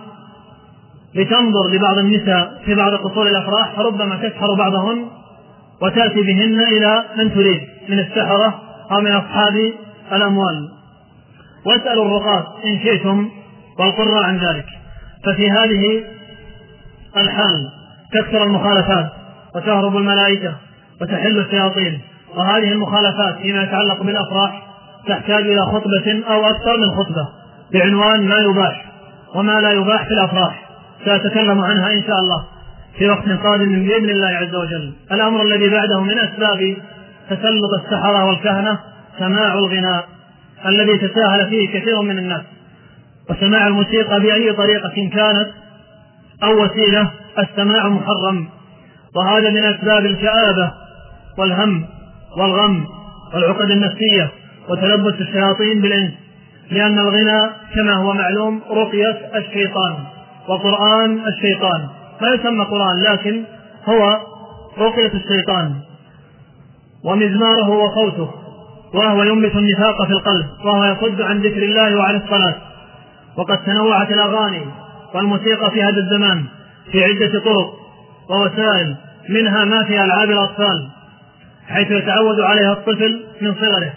لتنظر لبعض النساء في بعض قصور الأفراح، فربما تسحر بعضهن وتأتي بهن إلى من تريد من السحرة أو من أصحاب الأموال. واسألوا الرقاة إن شئتم والقراء عن ذلك. ففي هذه الحال تكثر المخالفات وتهرب الملائكة وتحل الشياطين. وهذه المخالفات فيما يتعلق بالأفراح تحتاج إلى خطبة أو أكثر من خطبة بعنوان ما يباح وما لا يباح في الأفراح، سأتكلم عنها إن شاء الله في وقت قادم بإذن الله عز وجل. الأمر الذي بعده من أسباب تسلط السحرة والكهنة سماع الغناء الذي تساهل فيه كثير من الناس. وسماع الموسيقى بأي طريقة كانت أو وسيلة السماع محرم، وهذا من أسباب الكآبة والهم والغم والعقد النفسية وتلبس الشياطين بالإنس، لأن الغنى كما هو معلوم رقية الشيطان وقرآن الشيطان، لا يسمى قرآن لكن هو رقية الشيطان، ومزماره وصوته، وهو ينبت النفاق في القلب، وهو يصد عن ذكر الله وعن الصلاة. وقد تنوعت الأغاني والموسيقى في هذا الزمان في عدة طرق ووسائل، منها ما في ألعاب الأطفال حيث يتعود عليها الطفل من صغره،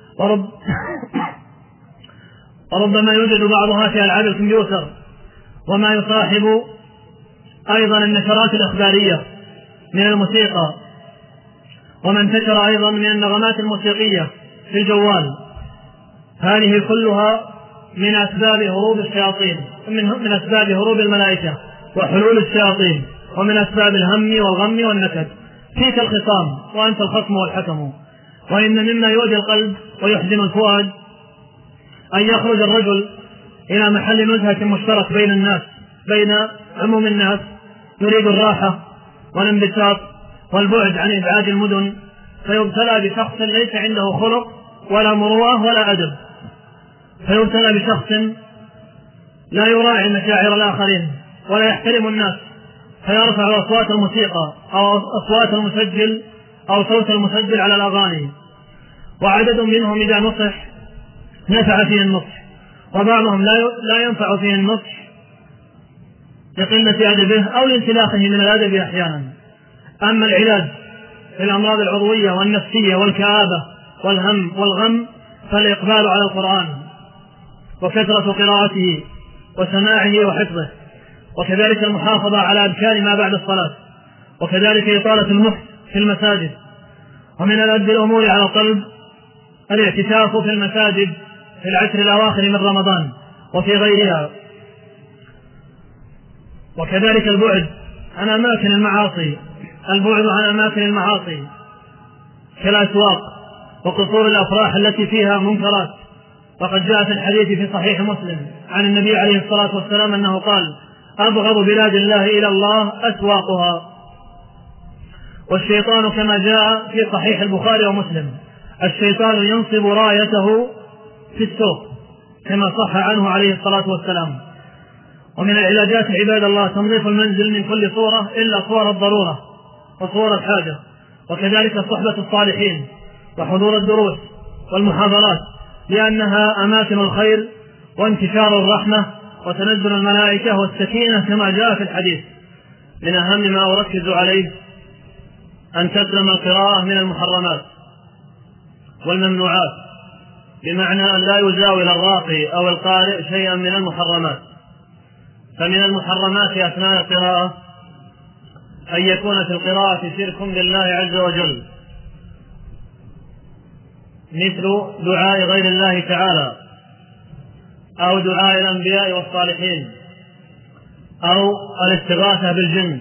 وربما يوجد بعضها في ألعاب الكمبيوتر، وما يصاحب أيضا النشرات الإخبارية من الموسيقى، وما انتشر أيضا من النغمات الموسيقية في الجوال. هذه كلها من أسباب هروب الشياطين، من أسباب هروب الملائكة وحلول الشياطين، ومن أسباب الهم والغم والنكد. فيك الخصام وأنت الخصم والحكم. وإن مما يؤذي القلب ويحزن الفؤاد أن يخرج الرجل إلى محل نزهة مشترك بين الناس، بين عموم الناس، يريد الراحة والانبساط والبعد عن إزعاج المدن، فيبتلى بشخص ليس عنده خلق ولا مروءة ولا أدب، فيبتلى بشخص لا يراعي مشاعر الآخرين ولا يحترم الناس، فيرفع أصوات الموسيقى أو أصوات المسجل أو صوت المسجل على الأغاني. وعدد منهم إذا نصح نفع فيه النصح، وبعضهم لا ينفع فيه النصح لقلة أدبه أو لانسلاخه من الأدب أحيانا. أما العلاج في الأمراض العضوية والنفسية والكآبة والهم والغم فالإقبال على القرآن وكثرة قراءته وسماعه وحفظه، وكذلك المحافظة على أذكار ما بعد الصلاة، وكذلك إطالة المكث في المساجد. ومن ألذ الأمور على القلب الاعتكاف في المساجد في العشر الأواخر من رمضان وفي غيرها، وكذلك البعد عن أماكن المعاصي، البعد عن أماكن المعاصي كالأسواق وقصور الأفراح التي فيها منكرات. وقد جاء في الحديث في صحيح مسلم عن النبي عليه الصلاة والسلام أنه قال: أبغض بلاد الله إلى الله أسواقها. والشيطان كما جاء في صحيح البخاري ومسلم الشيطان ينصب رايته في السوق كما صح عنه عليه الصلاة والسلام. ومن العلاجات عباد الله تنظيف المنزل من كل صورة إلا صور الضرورة وصور الحاجة، وكذلك صحبة الصالحين وحضور الدروس والمحاضرات، لأنها أماكن الخير وانتشار الرحمة وتنزل الملائكة والسكينة كما جاء في الحديث. من أهم ما أركز عليه أن تسلم القراءة من المحرمات والممنوعات، بمعنى أن لا يزاول الراقي أو القارئ شيئا من المحرمات. فمن المحرمات أثناء القراءة أن يكون في القراءة شرك بالله عز وجل، مثل دعاء غير الله تعالى أو دعاء الأنبياء والصالحين أو الاستغاثة بالجن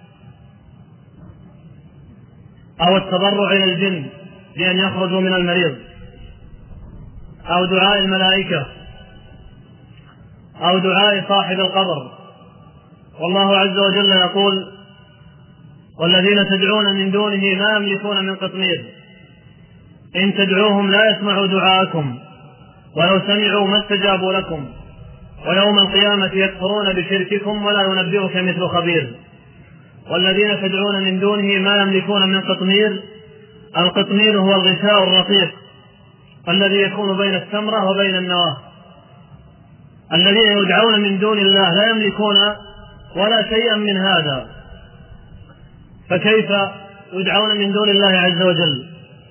أو التضرع إلى الجن بأن يخرجوا من المريض أو دعاء الملائكة أو دعاء صاحب القبر. والله عز وجل يقول: والذين تدعون من دونه لا يملكون من قطمير إن تدعوهم لا يسمعوا دعاءكم ولو سمعوا ما استجابوا لكم ويوم القيامة يكفرون بشرككم ولا ينبئك مثل خبير. والذين تدعون من دونه ما يملكون من قطمير، القطمير هو الغشاء الرقيق الذي يكون بين الثمرة وبين النواة. الذين يدعون من دون الله لا يملكون ولا شيئا من هذا، فكيف يدعون من دون الله عز وجل؟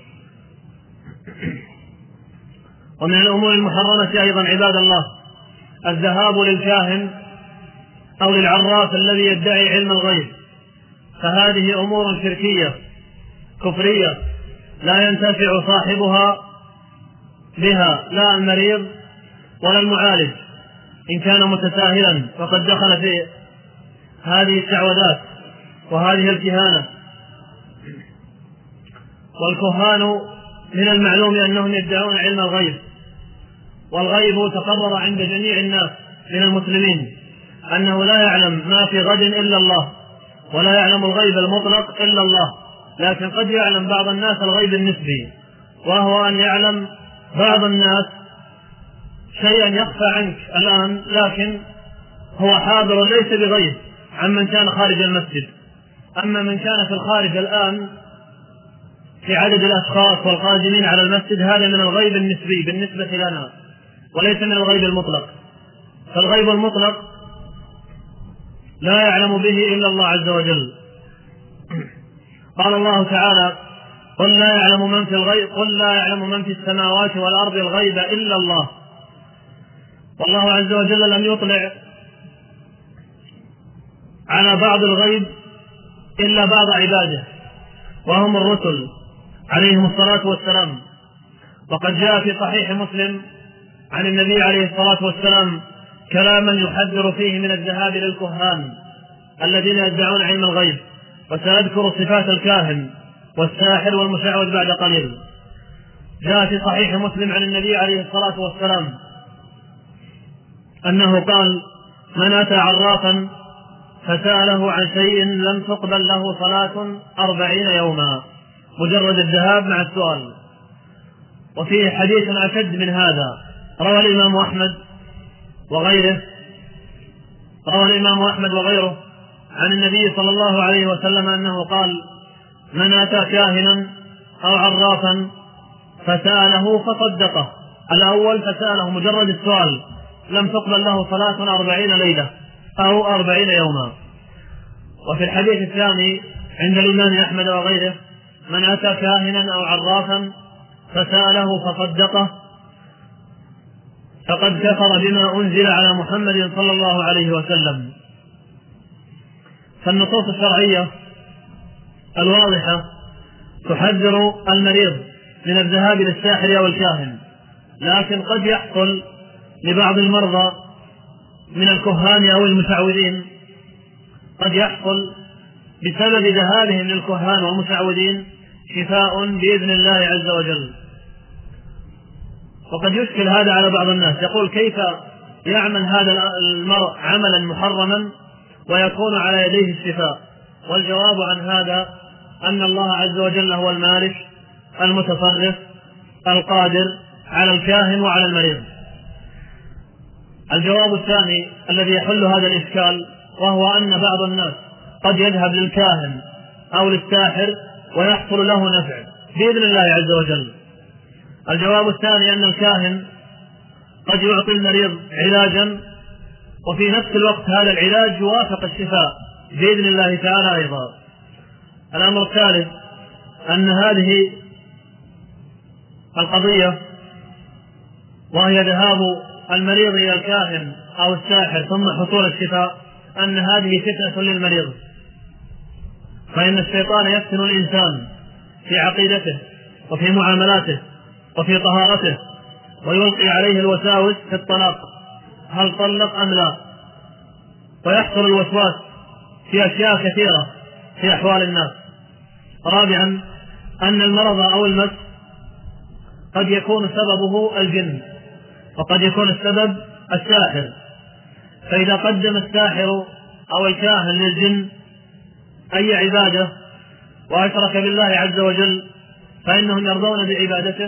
ومن الأمور المحرمة أيضا عباد الله الذهاب للكاهن أو للعراف الذي يدعي علم الغيب، فهذه أمور شركية كفرية لا ينتفع صاحبها بها لا المريض ولا المعالج إن كان متساهلا، فقد دخل في هذه التعوذات وهذه الكهانة. والكهان من المعلوم أنهم يدعون علم الغيب والغيب تقرر عند جميع الناس من المسلمين أنه لا يعلم ما في غد إلا الله، ولا يعلم الغيب المطلق إلا الله، لكن قد يعلم بعض الناس الغيب النسبي، وهو أن يعلم بعض الناس شيئا يخفى عنك الآن لكن هو حاضر ليس بغيب عمن كان خارج المسجد. أما من كان في الخارج الآن في عدد الأشخاص والقادمين على المسجد هذا من الغيب النسبي بالنسبة لنا وليس من الغيب المطلق. فالغيب المطلق لا يعلم به إلا الله عز وجل. قال الله تعالى: قل لا يعلم من في السماوات والأرض الغيب إلا الله. والله عز وجل لم يطلع على بعض الغيب إلا بعض عباده وهم الرسل عليهم الصلاة والسلام. وقد جاء في صحيح مسلم عن النبي عليه الصلاة والسلام كلاما يحذر فيه من الذهاب للكهان الذين يدعون علم الغيب، وسأذكر صفات الكاهن والساحر والمشعوذ بعد قليل. جاء في صحيح مسلم عن النبي عليه الصلاة والسلام أنه قال: من أتى عرافا فسأله عن شيء لم تقبل له صلاة 40 يوما، مجرد الذهاب مع السؤال. وفيه حديث أشد من هذا روى الإمام أحمد وغيره عن النبي صلى الله عليه وسلم أنه قال: من أتى كاهنا أو عرافا فسأله فصدقه. الأول فسأله مجرد السؤال لم تقبل له صلاة 40 ليلة أو 40 يوما. وفي الحديث الثاني عند الإمام أحمد وغيره: من أتى كاهنا أو عرافا فسأله فصدقه فقد كفر بما أنزل على محمد صلى الله عليه وسلم. فالنصوص الشرعية الواضحة تحذر المريض من الذهاب للساحر أو الكاهن، لكن قد يحصل لبعض المرضى من الكهان أو المشعوذين، قد يحصل بسبب ذهابهم للكهان والمشعوذين شفاء بإذن الله عز وجل. وقد يشكل هذا على بعض الناس، يقول: كيف يعمل هذا المرء عملا محرما ويكون على يديه الشفاء؟ والجواب عن هذا أن الله عز وجل هو المالك المتصرف القادر على الكاهن وعلى المريض. الجواب الثاني الذي يحل هذا الإشكال وهو أن بعض الناس قد يذهب للكاهن أو للساحر ويحصل له نفع بإذن الله عز وجل. الجواب الثاني أن الكاهن قد يعطي المريض علاجا وفي نفس الوقت هذا العلاج يوافق الشفاء بإذن الله تعالى أيضا. الأمر الثالث أن هذه القضية وهي ذهاب المريض إلى الكاهن أو الساحر ثم حصول الشفاء، أن هذه فتنة للمريض، فإن الشيطان يفتن الإنسان في عقيدته وفي معاملاته وفي طهارته، ويلقي عليه الوساوس في الطلاق، هل طلق أم لا، ويحصل الوسواس في أشياء كثيرة في أحوال الناس. رابعا أن المرض أو المس قد يكون سببه الجن وقد يكون السبب الساحر، فإذا قدم الساحر أو الكاهن للجن أي عبادة وأشرك بالله عز وجل فإنهم يرضون بعبادته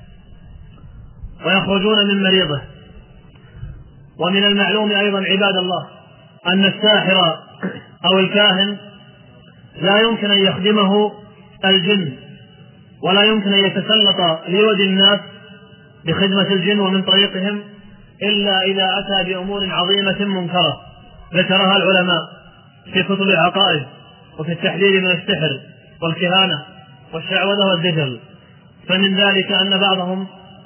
ويخرجون من مريضه. ومن المعلوم أيضا عباد الله أن الساحر أو الكاهن لا يمكن أن يخدمه الجن ولا يمكن أن يتسلط ليودي الناس بخدمة الجن ومن طريقهم إلا إذا أتى بأمور عظيمة منكرة ذكرها العلماء في كتب العقائد وفي التحذير من السحر والكهانة والشعوذة والدجل. فمن ذلك أن بعضهم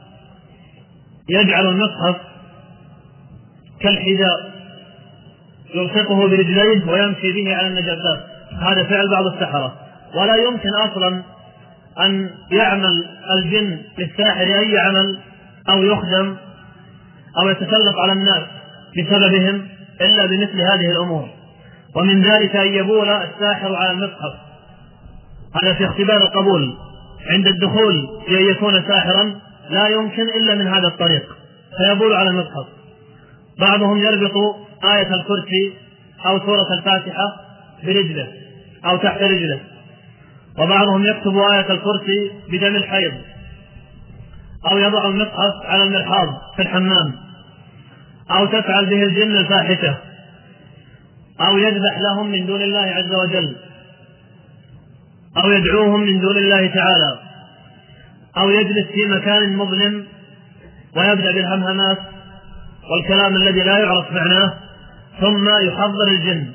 يجعل المصحف كالحذاء يلصقه برجليه ويمشي به على النجاسات، هذا فعل بعض السحرة. ولا يمكن أصلا أن يعمل الجن للساحر أي عمل أو يخدم أو يتسلط على الناس بسببهم إلا بمثل هذه الأمور. ومن ذلك أن يبول الساحر على المصحف، هذا في اختبار القبول عند الدخول لأن يكون ساحرا لا يمكن إلا من هذا الطريق، فيبول على المصحف. بعضهم يربط آية الكرسي أو سورة الفاتحة برجله أو تحت رجله، وبعضهم يكتب آية الكرسي بدم الحيض، أو يضع المصحف على المرحاض في الحمام، أو تفعل به الجن الفاحشة، أو يذبح لهم من دون الله عز وجل، أو يدعوهم من دون الله تعالى، أو يجلس في مكان مظلم ويبدأ بالهمهمات والكلام الذي لا يعرف معناه ثم يحضر الجن.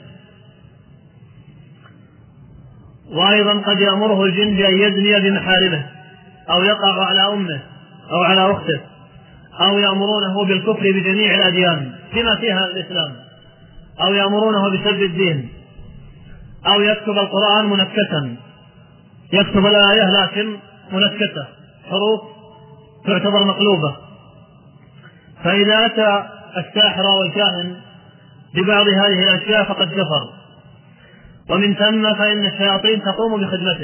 وأيضا قد يأمره الجن بأن يزني بمحارمه، أو يقع على أمه أو على أخته، أو يأمرونه بالكفر بجميع الأديان بما فيها الإسلام، أو يأمرونه بسب الدين، أو يكتب القرآن منكتا، يكتب الآية لكن منكتة، حروف تعتبر مقلوبة. فإذا أتى الساحر والكاهن ببعض هذه الأشياء فقد كفر، ومن ثم فإن الشياطين تقوم بخدمته.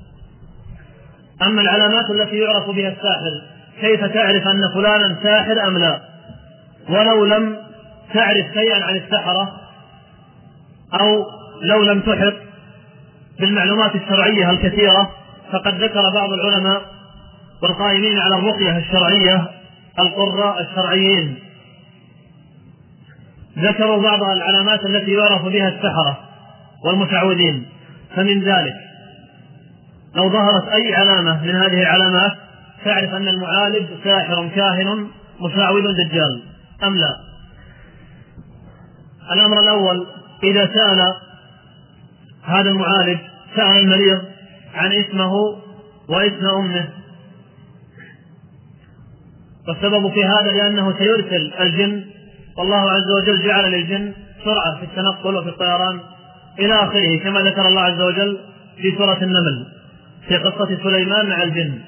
أما العلامات التي يعرف بها الساحر، كيف تعرف أن فلانا ساحر أم لا ولو لم تعرف شيئا عن السحرة، أو لو لم تحط بالمعلومات الشرعية الكثيرة؟ فقد ذكر بعض العلماء والقائمين على الرقية الشرعية القراء الشرعيين، ذكروا بعض العلامات التي يعرف بها السحرة والمتعوذين. فمن ذلك لو ظهرت أي علامة من هذه العلامات تعرف أن المعالج ساحر كاهن مشعوذ دجال أم لا. الأمر الأول: إذا سأل هذا المعالج سأل المريض عن اسمه واسم أمه، والسبب في هذا لأنه سيرسل الجن، والله عز وجل جعل للجن سرعة في التنقل وفي الطيران إلى آخره، كما ذكر الله عز وجل في سورة النمل في قصة سليمان مع الجن،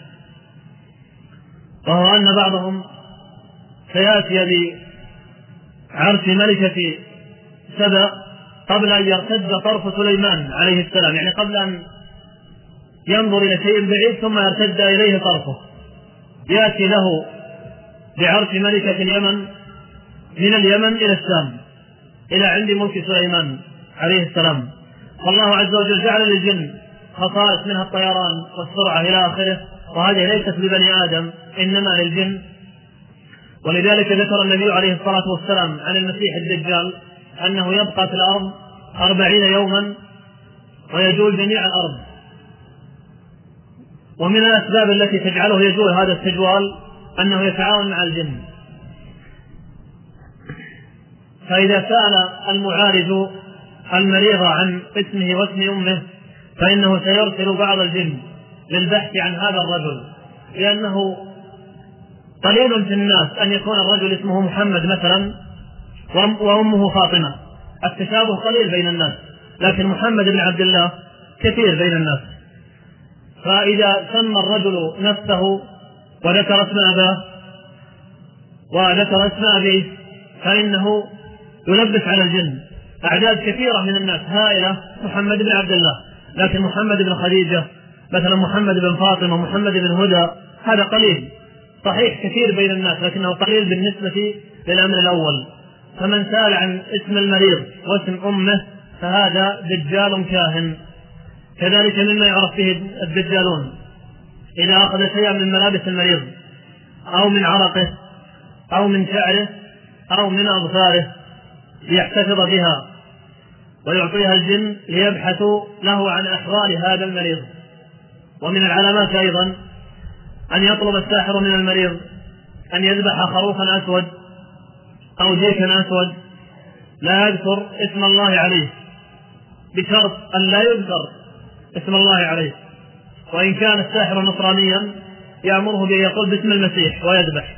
وهو أن بعضهم سيأتي بعرش ملكة سبأ قبل أن يرتد طرف سليمان عليه السلام، يعني قبل أن ينظر إلى شيء بعيد ثم يرتد إليه طرفه، يأتي له بعرش ملكة اليمن من اليمن إلى الشام إلى عند ملك سليمان عليه السلام. والله عز وجل جعل للجن خصائص منها الطيران والسرعة إلى آخره، وهذه ليست لبني آدم إنما للجن. ولذلك ذكر النبي عليه الصلاة والسلام عن المسيح الدجال أنه يبقى في الأرض 40 يوما ويجول جميع الأرض، ومن الأسباب التي تجعله يجول هذا التجوال أنه يتعاون مع الجن. فإذا سأل المعالج المريض عن اسمه واسم أمه فإنه سيرسل بعض الجن للبحث عن هذا الرجل، لأنه قليل في الناس أن يكون الرجل اسمه محمد مثلا وأمه فاطمة، التشابه قليل بين الناس، لكن محمد بن عبد الله كثير بين الناس. فإذا سمى الرجل نفسه وذكر اسم أباه وذكر اسم أبيه فإنه يلبس على الجن. أعداد كثيرة من الناس هائلة محمد بن عبد الله، لكن محمد بن خديجة مثلا، محمد بن فاطمة، محمد بن هدى، هذا قليل. صحيح كثير بين الناس لكنه قليل بالنسبة للأمر الأول. فمن سأل عن اسم المريض واسم أمه فهذا دجال كاهن. كذلك مما يعرف به الدجالون إذا أخذ شيئا من ملابس المريض أو من عرقه أو من شعره أو من أظفاره ليحتفظ بها ويعطيها الجن ليبحثوا له عن أحوال هذا المريض. ومن العلامات أيضا أن يطلب الساحر من المريض أن يذبح خروفا أسود أو ديكا أسود لا يذكر اسم الله عليه، بشرط أن لا يذكر اسم الله عليه، وإن كان الساحر نصرانيا يأمره بأن يقول باسم المسيح ويذبح.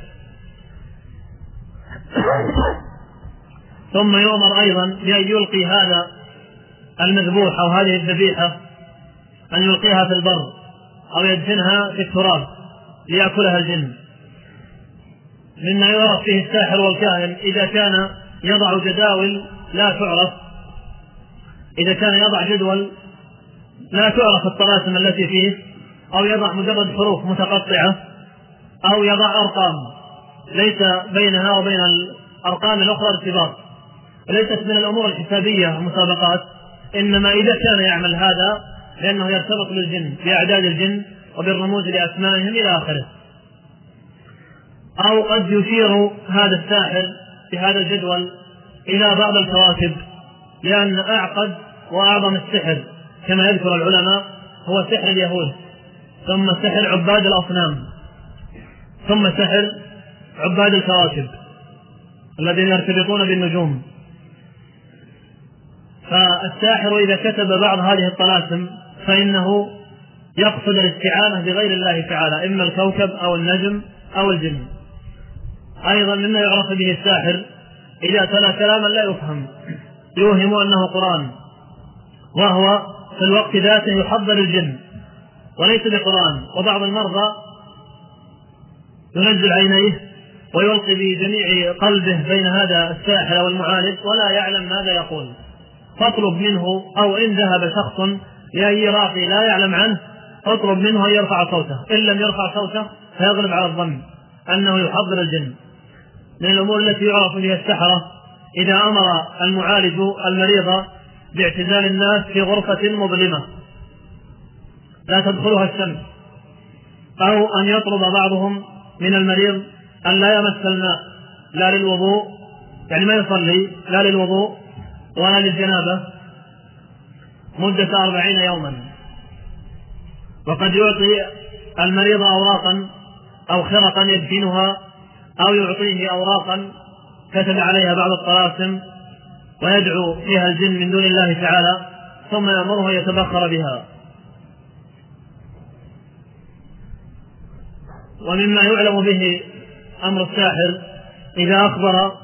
ثم يؤمر أيضا بأن يلقي هذا المذبوح أو هذه الذبيحة أن يلقيها في البر أو يدفنها في التراب ليأكلها الجن. مما يعرف فيه الساحر والكاهن إذا كان يضع جداول لا تعرف، إذا كان يضع جدول لا تعرف الطلاسم التي فيه، أو يضع مجرد حروف متقطعة، أو يضع أرقام ليس بينها وبين الأرقام الأخرى ارتباط، وليست من الأمور الحسابية المسابقات، إنما إذا كان يعمل هذا لأنه يرتبط بالجن، بأعداد الجن وبالرموز لأسمائهم إلى آخره. أو قد يشير هذا الساحر بهذا الجدول إلى بعض الكواكب، لأن أعقد وأعظم السحر كما يذكر العلماء هو سحر اليهود، ثم سحر عباد الأصنام، ثم سحر عباد الكواكب الذين يرتبطون بالنجوم. فالساحر إذا كتب بعض هذه الطلاسم فإنه يقصد الاستعانة بغير الله تعالى، إما الكوكب أو النجم أو الجن. أيضا مما يعرف به الساحر إذا تلا كلاما لا يفهم يوهم أنه قرآن، وهو في الوقت ذاته يحضر الجن وليس بقرآن. وبعض المرضى ينزل عينيه ويلقي بجميع قلبه بين هذا الساحر أو المعالج ولا يعلم ماذا يقول، فاطلب منه، أو إن ذهب شخص لأي راقي لا يعلم عنه اطلب منه أن يرفع صوته، إن لم يرفع صوته فيغلب على الظن أنه يحضر الجن. من الأمور التي يعرف بها السحرة إذا أمر المعالج المريض باعتزال الناس في غرفة مظلمة لا تدخلها الشمس، أو أن يطلب بعضهم من المريض أن لا يمس الماء لا للوضوء، يعني ما يصلي لا للوضوء ولا للجنابة مدة 40 يوما. وقد يعطي المريض أوراقا أو خرقا يدفنها، أو يعطيه أوراقا كتب عليها بعض الطلاسم ويدعو فيها الجن من دون الله تعالى، ثم يأمره أن يتبخر بها. ومما يعلم به أمر الساحر إذا أخبر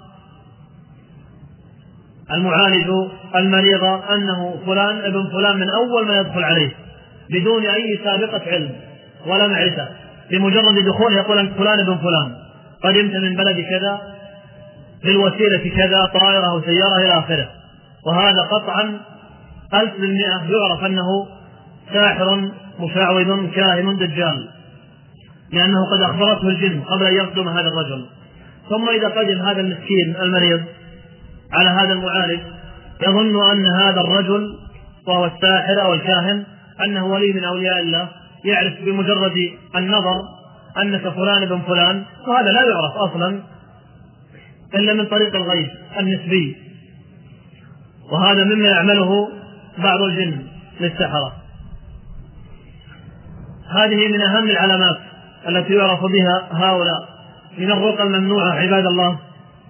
المعالج المريض أنه فلان ابن فلان من أول ما يدخل عليه بدون أي سابقة علم ولا معرفة، بمجرد دخول يقول أنت فلان ابن فلان قدمت من بلد كذا بالوسيلة كذا طائرة أو سيارة إلى آخره، وهذا قطعا 100% يعرف أنه ساحر مشعوذ كاهن دجال، لأنه قد أخبرته الجن قبل أن يقدم هذا الرجل. ثم إذا قدم هذا المسكين المريض على هذا المعالج يظن أن هذا الرجل وهو الساحر أو الكاهن أنه ولي من أولياء الله، يعرف بمجرد النظر أنك فلان ابن فلان، وهذا لا يعرف أصلا إلا من طريق الغيب النسبي، وهذا مما يعمله بعض الجن للسحرة. هذه من أهم العلامات التي يعرف بها هؤلاء. من الرقى الممنوعة عباد الله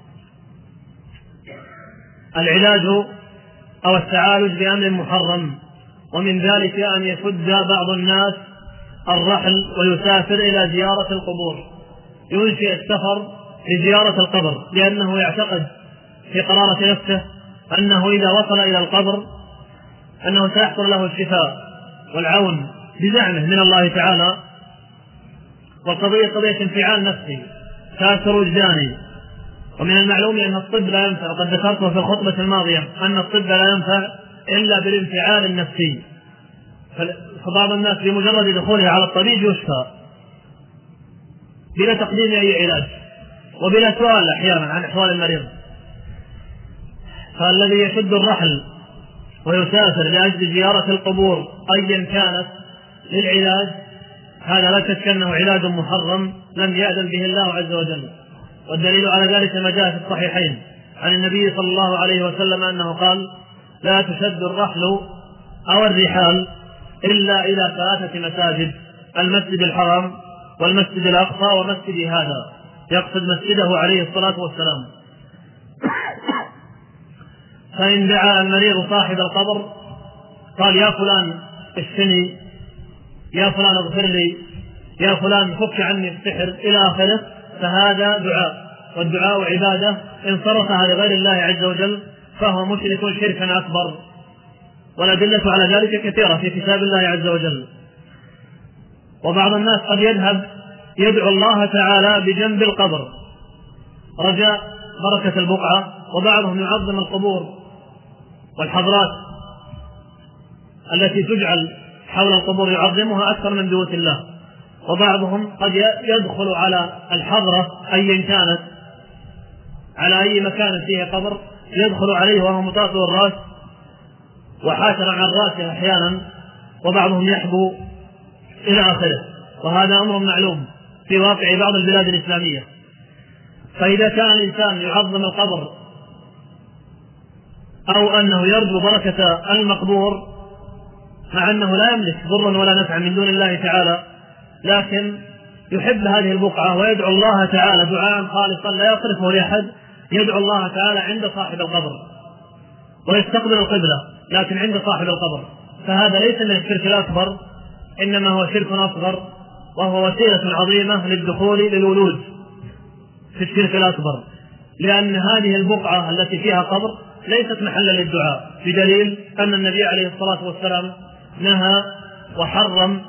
العلاج أو التعالج بأمر محرم، ومن ذلك أن يشد بعض الناس الرحل ويسافر إلى زيارة القبور، ينشئ السفر لزيارة القبر لأنه يعتقد في قرارة نفسه أنه إذا وصل إلى القبر أنه سيحصل له الشفاء والعون بزعمه من الله تعالى. والقضية قضية انفعال نفسي تأثر وجداني، ومن المعلوم أن الطب لا ينفع، وقد ذكرته في الخطبة الماضية أن الطب لا ينفع إلا بالانفعال النفسي. فبعض الناس بمجرد دخوله على الطبيب يشفى بلا تقديم أي علاج وبلا سؤال أحيانا عن أحوال المريض. فالذي يشد الرحل ويسافر لأجل زيارة القبور أيا كانت للعلاج هذا لا شك أنه علاج محرم لم يأذن به الله عز وجل. والدليل على ذلك ما جاء في الصحيحين عن النبي صلى الله عليه وسلم أنه قال: لا تشد الرحل أو الرحال إلا إلى 3 مساجد: المسجد الحرام والمسجد الأقصى ومسجد هذا، يقصد مسجده عليه الصلاة والسلام. فإن دعا المريض صاحب القبر قال: يا فلان اشفني، يا فلان اغفر لي، يا فلان فك عني السحر إلى آخره، فهذا دعاء، والدعاء عبادة إن صرفها لغير الله عز وجل فهو مشرك شركا أكبر. والأدلة على ذلك كثيرة في كتاب الله عز وجل. وبعض الناس قد يذهب يدعو الله تعالى بجنب القبر رجاء بركة البقعة، وبعضهم يعظم القبور والحضرات التي تجعل حول القبور يعظمها أكثر من بيوت الله. وبعضهم قد يدخل على الحضرة أيا كانت، على أي مكان فيه قبر يدخل عليه وهو مطاطئ الرأس وحاشر عن رأسه أحيانا، وبعضهم يحبو إلى آخره. وهذا أمر معلوم في واقع بعض البلاد الإسلامية. فإذا كان الإنسان يعظم القبر أو أنه يرجو بركة المقبور مع أنه لا يملك ضرا ولا نفعا من دون الله تعالى، لكن يحب هذه البقعة ويدعو الله تعالى دعاء خالصا لا يصرفه لأحد، يدعو الله تعالى عند صاحب القبر ويستقبل القبلة لكن عند صاحب القبر، فهذا ليس من الشرك الأكبر، إنما هو شرك أصغر، وهو وسيلة عظيمة للدخول للولوج في الشرك الأكبر، لأن هذه البقعة التي فيها قبر ليست محلا للدعاء، بدليل أن النبي عليه الصلاة والسلام نهى وحرم،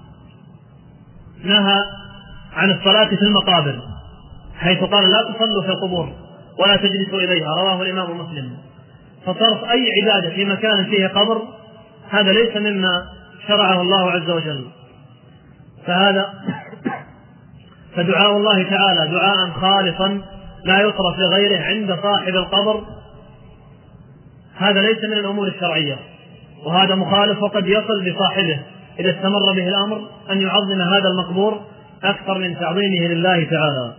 نهى عن الصلاة في المقابر، حيث قال لا تصلوا في القبور ولا تجلسوا إليها، رواه الإمام مسلم. فصرف أي عبادة في مكان فيه قبر هذا ليس مما شرعه الله عز وجل. فدعاء الله تعالى دعاء خالصا لا يصرف لغيره عند صاحب القبر هذا ليس من الأمور الشرعية، وهذا مخالف، وقد يصل بصاحبه إذا استمر به الأمر أن يعظم هذا المقبور أكثر من تعظيمه لله تعالى.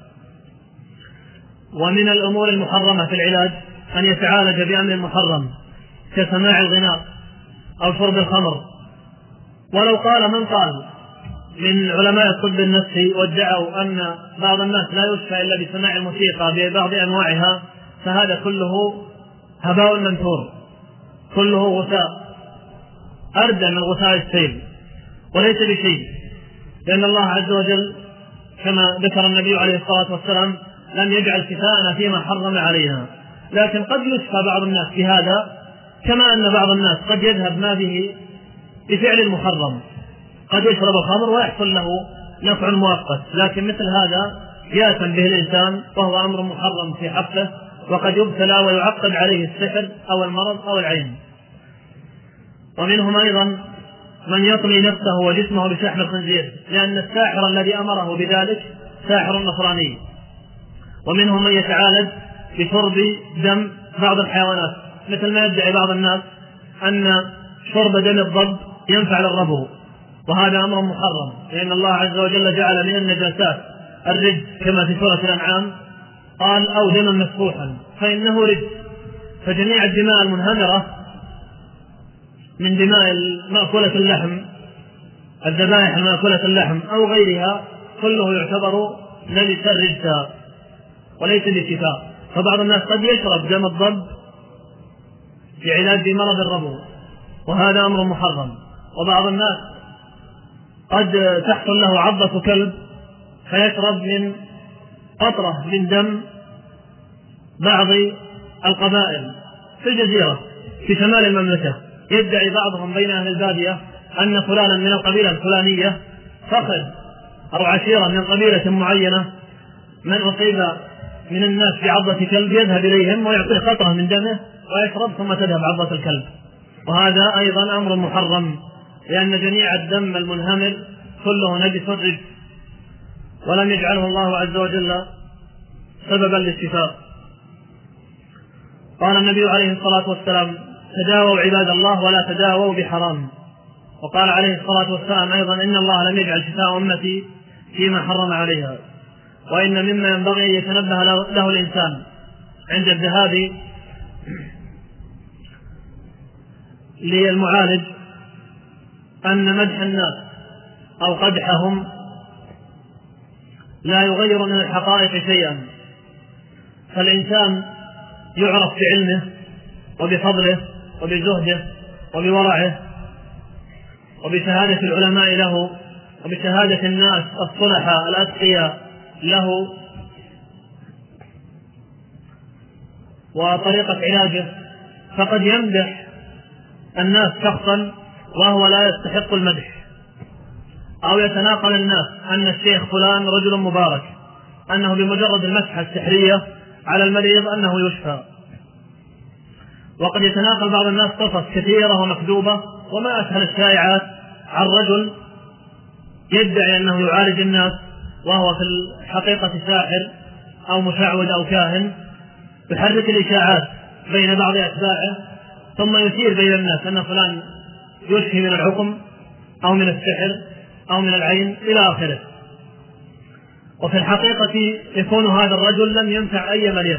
ومن الأمور المحرمة في العلاج أن يتعالج بأمر محرم كسماع الغناء أو شرب الخمر. ولو قال من قال من علماء الطب النفسي وادعوا أن بعض الناس لا يشفى إلا بسماع الموسيقى ببعض أنواعها، فهذا كله هباء منثور، كله غثاء أردى من غثاء السيل وليس بشيء، لأن الله عز وجل كما ذكر النبي عليه الصلاة والسلام لم يجعل شفاءنا فيما حرم علينا. لكن قد يشفى بعض الناس بهذا، كما أن بعض الناس قد يذهب ما به بفعل المحرم، قد يشرب الخمر ويحصل له نفع مؤقت، لكن مثل هذا يأثم به الإنسان وهو أمر محرم في حقه، وقد يبتلى ويعقد عليه السحر أو المرض أو العين. ومنهم أيضا من يطلي نفسه وجسمه بشحم الخنزير، لأن الساحر الذي أمره بذلك ساحر نصراني. ومنهم من يتعالج بشرب دم بعض الحيوانات، مثل ما يدعي بعض الناس أن شرب دم الضب ينفع للربو، وهذا أمر محرم، لأن الله عز وجل جعل من النجاسات الرجس كما في سورة الأنعام قال أو دما مسفوحا فإنه رجس. فجميع الدماء المنهمرة من دماء مأكولة اللحم، الذبائح المأكولة اللحم أو غيرها، كله يعتبر نجسا رجسا وليس بشفاء. فبعض الناس قد يشرب دم الضب لعلاج مرض الربو، وهذا أمر محرم. وبعض الناس قد تحصل له عضة كلب فيشرب من قطرة من دم بعض القبائل في الجزيرة في شمال المملكة. يدعي بعضهم بين أهل البادية أن فلانا من القبيلة الفلانية فخذ أو عشيرة من قبيلة معينة من أصيب من الناس بعضة كلب يذهب إليهم ويعطيه قطرة من دمه ويشرب ثم تذهب عضة الكلب، وهذا أيضا أمر محرم، لأن جميع الدم المنهمر كله نجس رجس، ولم يجعله الله عز وجل سببا للشفاء. قال النبي عليه الصلاة والسلام تداووا عباد الله ولا تداووا بحرام. وقال عليه الصلاة والسلام أيضا إن الله لم يجعل شفاء أمتي فيما حرم عليها. وإن مما ينبغي أن يتنبه له الإنسان عند الذهاب للمعالج أن مدح الناس أو قدحهم لا يغير من الحقائق شيئا، فالإنسان يعرف بعلمه وبفضله وبزهده وبورعه وبشهادة العلماء له وبشهادة الناس الصلحاء الأتقياء له وطريقة علاجه. فقد يمدح الناس شخصا وهو لا يستحق المدح، أو يتناقل الناس أن الشيخ فلان رجل مبارك، أنه بمجرد المسحة السحرية على المريض أنه يشفى. وقد يتناقل بعض الناس قصص كثيرة ومكذوبة وما أسهل الشائعات عن رجل يدعي أنه يعالج الناس وهو في الحقيقة ساحر أو مشعوذ أو كاهن، يحرك الإشاعات بين بعض أتباعه ثم يثير بين الناس أن فلان يشفي من العقم أو من السحر أو من العين إلى آخره. وفي الحقيقة يكون هذا الرجل لم ينفع أي مريض،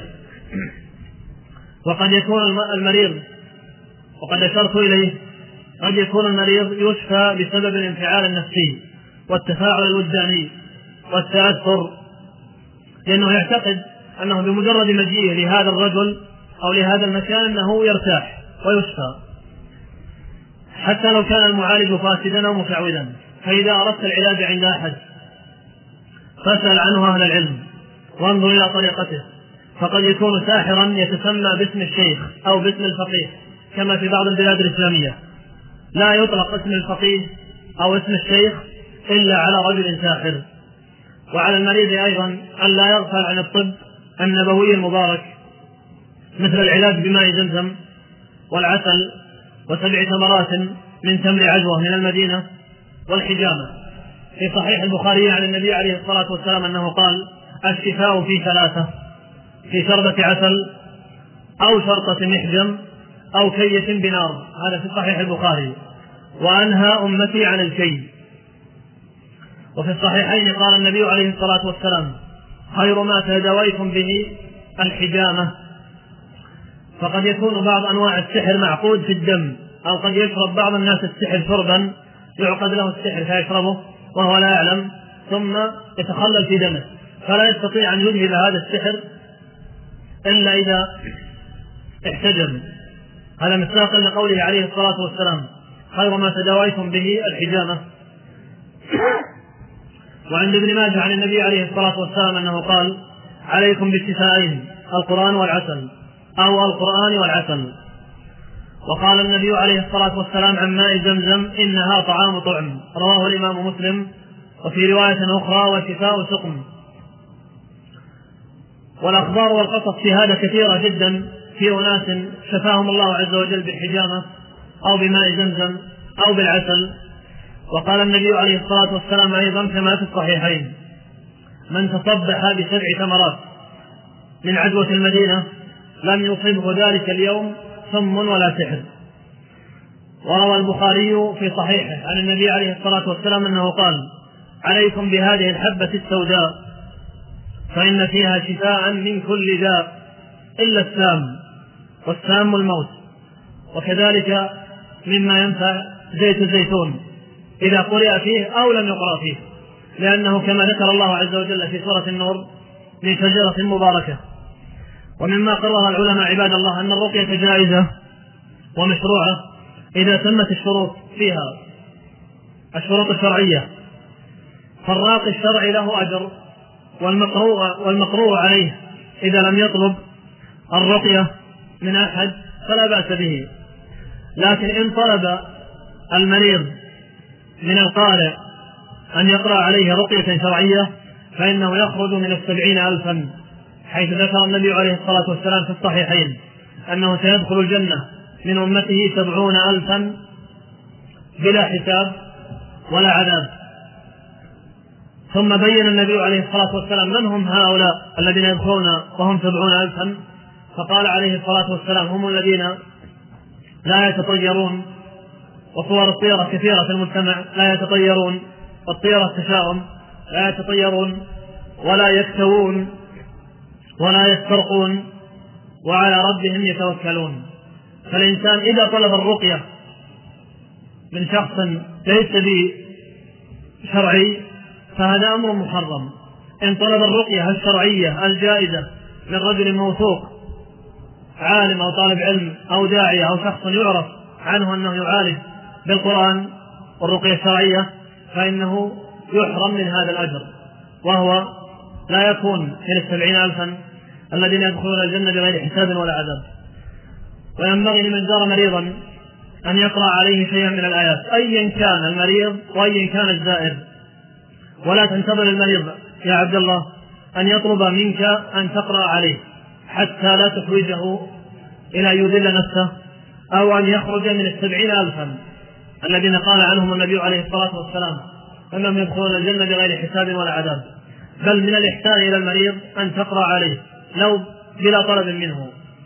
وقد يكون المريض، وقد أشرت إليه، قد يكون المريض يشفى بسبب الانفعال النفسي والتفاعل الوجداني والتأثر، لأنه يعتقد أنه بمجرد مجيئه لهذا الرجل أو لهذا المكان أنه يرتاح ويشفى، حتى لو كان المعالج فاسدا أو مشعوذا. فإذا أردت العلاج عند أحد فاسأل عنه أهل العلم وانظر إلى طريقته، فقد يكون ساحرا يتسمى باسم الشيخ أو باسم الفقيه، كما في بعض البلاد الإسلامية لا يطلق اسم الفقيه أو اسم الشيخ إلا على رجل ساحر. وعلى المريض أيضا أن لا يغفل عن الطب النبوي المبارك، مثل العلاج بماء زمزم والعسل و7 ثمرات من تمر عجوة من المدينة والحجامة. في صحيح البخاري عن النبي عليه الصلاة والسلام أنه قال: الشفاء في 3: في شربة عسل أو شرطة محجم أو كية بنار. هذا في صحيح البخاري. وأنهى أمتي عن الكي. وفي الصحيحين قال النبي عليه الصلاة والسلام: خير ما تداويتم به الحجامة. فقد يكون بعض أنواع السحر معقود في الدم، أو قد يشرب بعض الناس السحر شربا يعقد له السحر فيشربه وهو لا يعلم، ثم يتخلل في دمه، فلا يستطيع أن يذهب هذا السحر إلا إذا احتجم. هذا مصداقا لقوله عليه الصلاة والسلام: خير ما تداويتم به الحجامة. وعند ابن ماجه عن النبي عليه الصلاة والسلام أنه قال: عليكم بالشفاءين: القرآن والعسل، أو القرآن والعسل. وقال النبي عليه الصلاة والسلام عن ماء زمزم: إنها طعام طعم. رواه الإمام مسلم. وفي رواية أخرى: وشفاء سقم. والأخبار والقصص في هذا كثيرة جدا، في أناس شفاهم الله عز وجل بالحجامة أو بماء زمزم أو بالعسل. وقال النبي عليه الصلاة والسلام أيضا كما في الصحيحين: من تصبح ب7 ثمرات من عجوة المدينة لم يصبه ذلك اليوم سم ولا سحر. وروى البخاري في صحيحه عن النبي عليه الصلاة والسلام أنه قال: عليكم بهذه الحبة السوداء، فإن فيها شفاء من كل داء إلا السام، والسام الموت. وكذلك مما ينفع زيت الزيتون إذا قرأ فيه أو لم يقرأ فيه، لأنه كما ذكر الله عز وجل في سورة النور: من شجرة مباركة. ومما قرر العلماء عباد الله أن الرقية جائزة ومشروعة إذا تمت الشروط فيها، الشروط الشرعية. فالراقي الشرعي له أجر، والمقروء عليه إذا لم يطلب الرقية من أحد فلا بأس به. لكن إن طلب المريض من القارئ أن يقرأ عليه رقية شرعية فإنه يخرج من 70,000، حيث ذكر النبي عليه الصلاة والسلام في الصحيحين أنه سيدخل الجنة من أمته 70,000 بلا حساب ولا عذاب. ثم بين النبي عليه الصلاة والسلام من هم هؤلاء الذين يدخلون وهم 70,000، فقال عليه الصلاة والسلام: هم الذين لا يتطيرون، وصور الطيرة كثيرة في المجتمع، لا يتطيرون، والطيرة التشاؤم، لا يتطيرون ولا يكتوون ولا يسترقون وعلى ربهم يتوكلون. فالإنسان إذا طلب الرقية من شخص ليس بشرعي فهذا أمر محرم. إن طلب الرقية الشرعية الجائزة من رجل موثوق، عالم أو طالب علم أو داعية أو شخص يعرف عنه أنه يعالج بالقرآن والرقية الشرعية، فإنه يحرم من هذا الأجر، وهو لا يكون من 70,000 الذين يدخلون الجنة بغير حساب ولا عذاب. وينبغي لمن زار مريضا أن يقرأ عليه شيئا من الآيات أيا كان المريض وأيا كان الزائر، ولا تنتظر المريض يا عبد الله أن يطلب منك أن تقرأ عليه حتى لا تحوجه إلى يذل نفسه أو أن يخرج من 70,000 الذين قال عنهم النبي عليه الصلاة والسلام: أنهم يدخلون الجنة بغير حساب ولا عذاب، بل من الإحسان إلى المريض أن تقرأ عليه لو بلا طلب منه.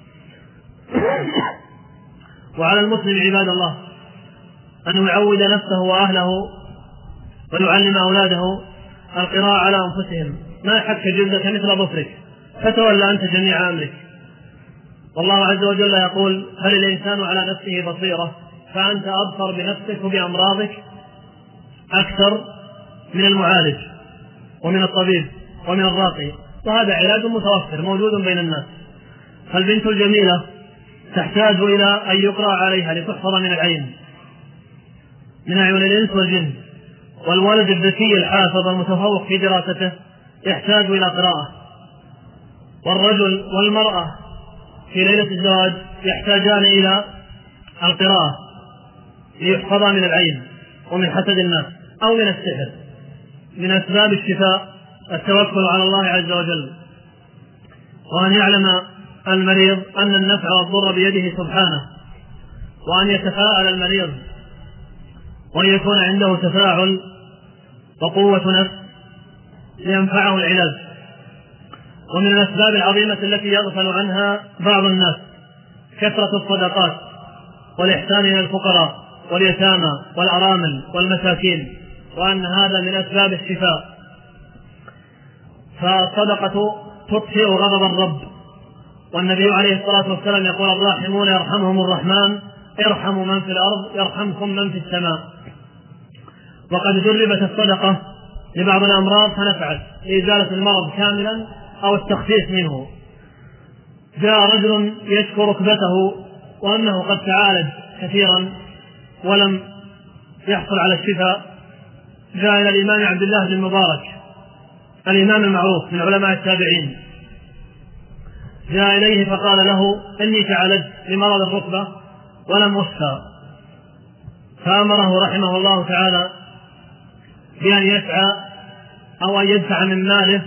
وعلى المسلم عباد الله أن يعود نفسه وأهله ويعلم أولاده القراءة على أنفسهم، ما يحك جلدك مثل ظفرك فتولى أنت جميع أمرك. والله عز وجل يقول: هل الإنسان على نفسه بصيرة؟ فأنت أبصر بنفسك وبأمراضك أكثر من المعالج ومن الطبيب ومن الراقي، وهذا علاج متوفر موجود بين الناس. فالبنت الجميلة تحتاج إلى أن يقرأ عليها لتحفظ من العين، من أعين الإنس والجن. والولد الذكي الحافظ المتفوق في دراسته يحتاج إلى قراءة. والرجل والمرأة في ليلة الزواج يحتاجان إلى القراءة ليحفظا من العين ومن حسد الناس أو من السحر. من أسباب الشفاء التوكل على الله عز وجل، وأن يعلم المريض أن النفع والضر بيده سبحانه، وأن يتفاءل المريض وأن يكون عنده تفاعل وقوة نفس لينفعه العلاج. ومن الأسباب العظيمة التي يغفل عنها بعض الناس كثرة الصدقات والإحسان إلى الفقراء واليتامى والأرامل والمساكين، وأن هذا من أسباب الشفاء. فالصدقة تطفئ غضب الرب، والنبي عليه الصلاة والسلام يقول: الراحمون يرحمهم الرحمن ارحموا من في الأرض يرحمكم من في السماء. وقد جربت الصدقة لبعض الأمراض فنفعت لإزالة المرض كاملا أو التخفيف منه. جاء رجل يشكو ركبته وأنه قد تعالج كثيرا ولم يحصل على الشفاء، جاء إلى الإمام عبد الله بن مبارك الإمام المعروف من علماء التابعين، جاء إليه فقال له: إني تعالجت لمرض الركبة ولم أشفى. فأمره رحمه الله تعالى بأن يسعى أو أن يدفع من ماله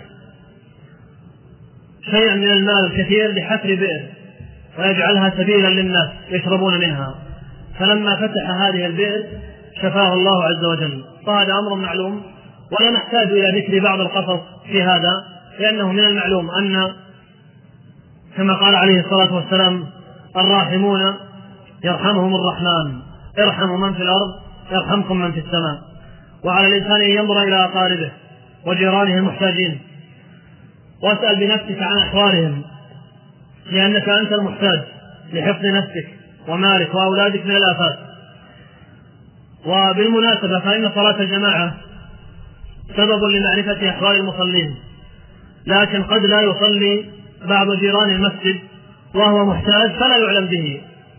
شيئا من المال الكثير لحفر بئر ويجعلها سبيلا للناس يشربون منها. فلما فتح هذه البئر شفاه الله عز وجل. وهذا أمر معلوم ولا نحتاج إلى ذكر بعض القصص في هذا، لأنه من المعلوم أن كما قال عليه الصلاة والسلام: الراحمون يرحمهم الرحمن ارحموا من في الأرض يرحمكم من في السماء. وعلى الإنسان أن ينظر إلى أقاربه وجيرانه المحتاجين واسأل بنفسك عن أحوالهم، لأنك أنت المحتاج لحفظ نفسك ومالك وأولادك من الآفات. وبالمناسبة فإن صلاة الجماعة سبب لمعرفة أحوال المصلين، لكن قد لا يصلي بعض جيران المسجد وهو محتاج فلا يعلم به.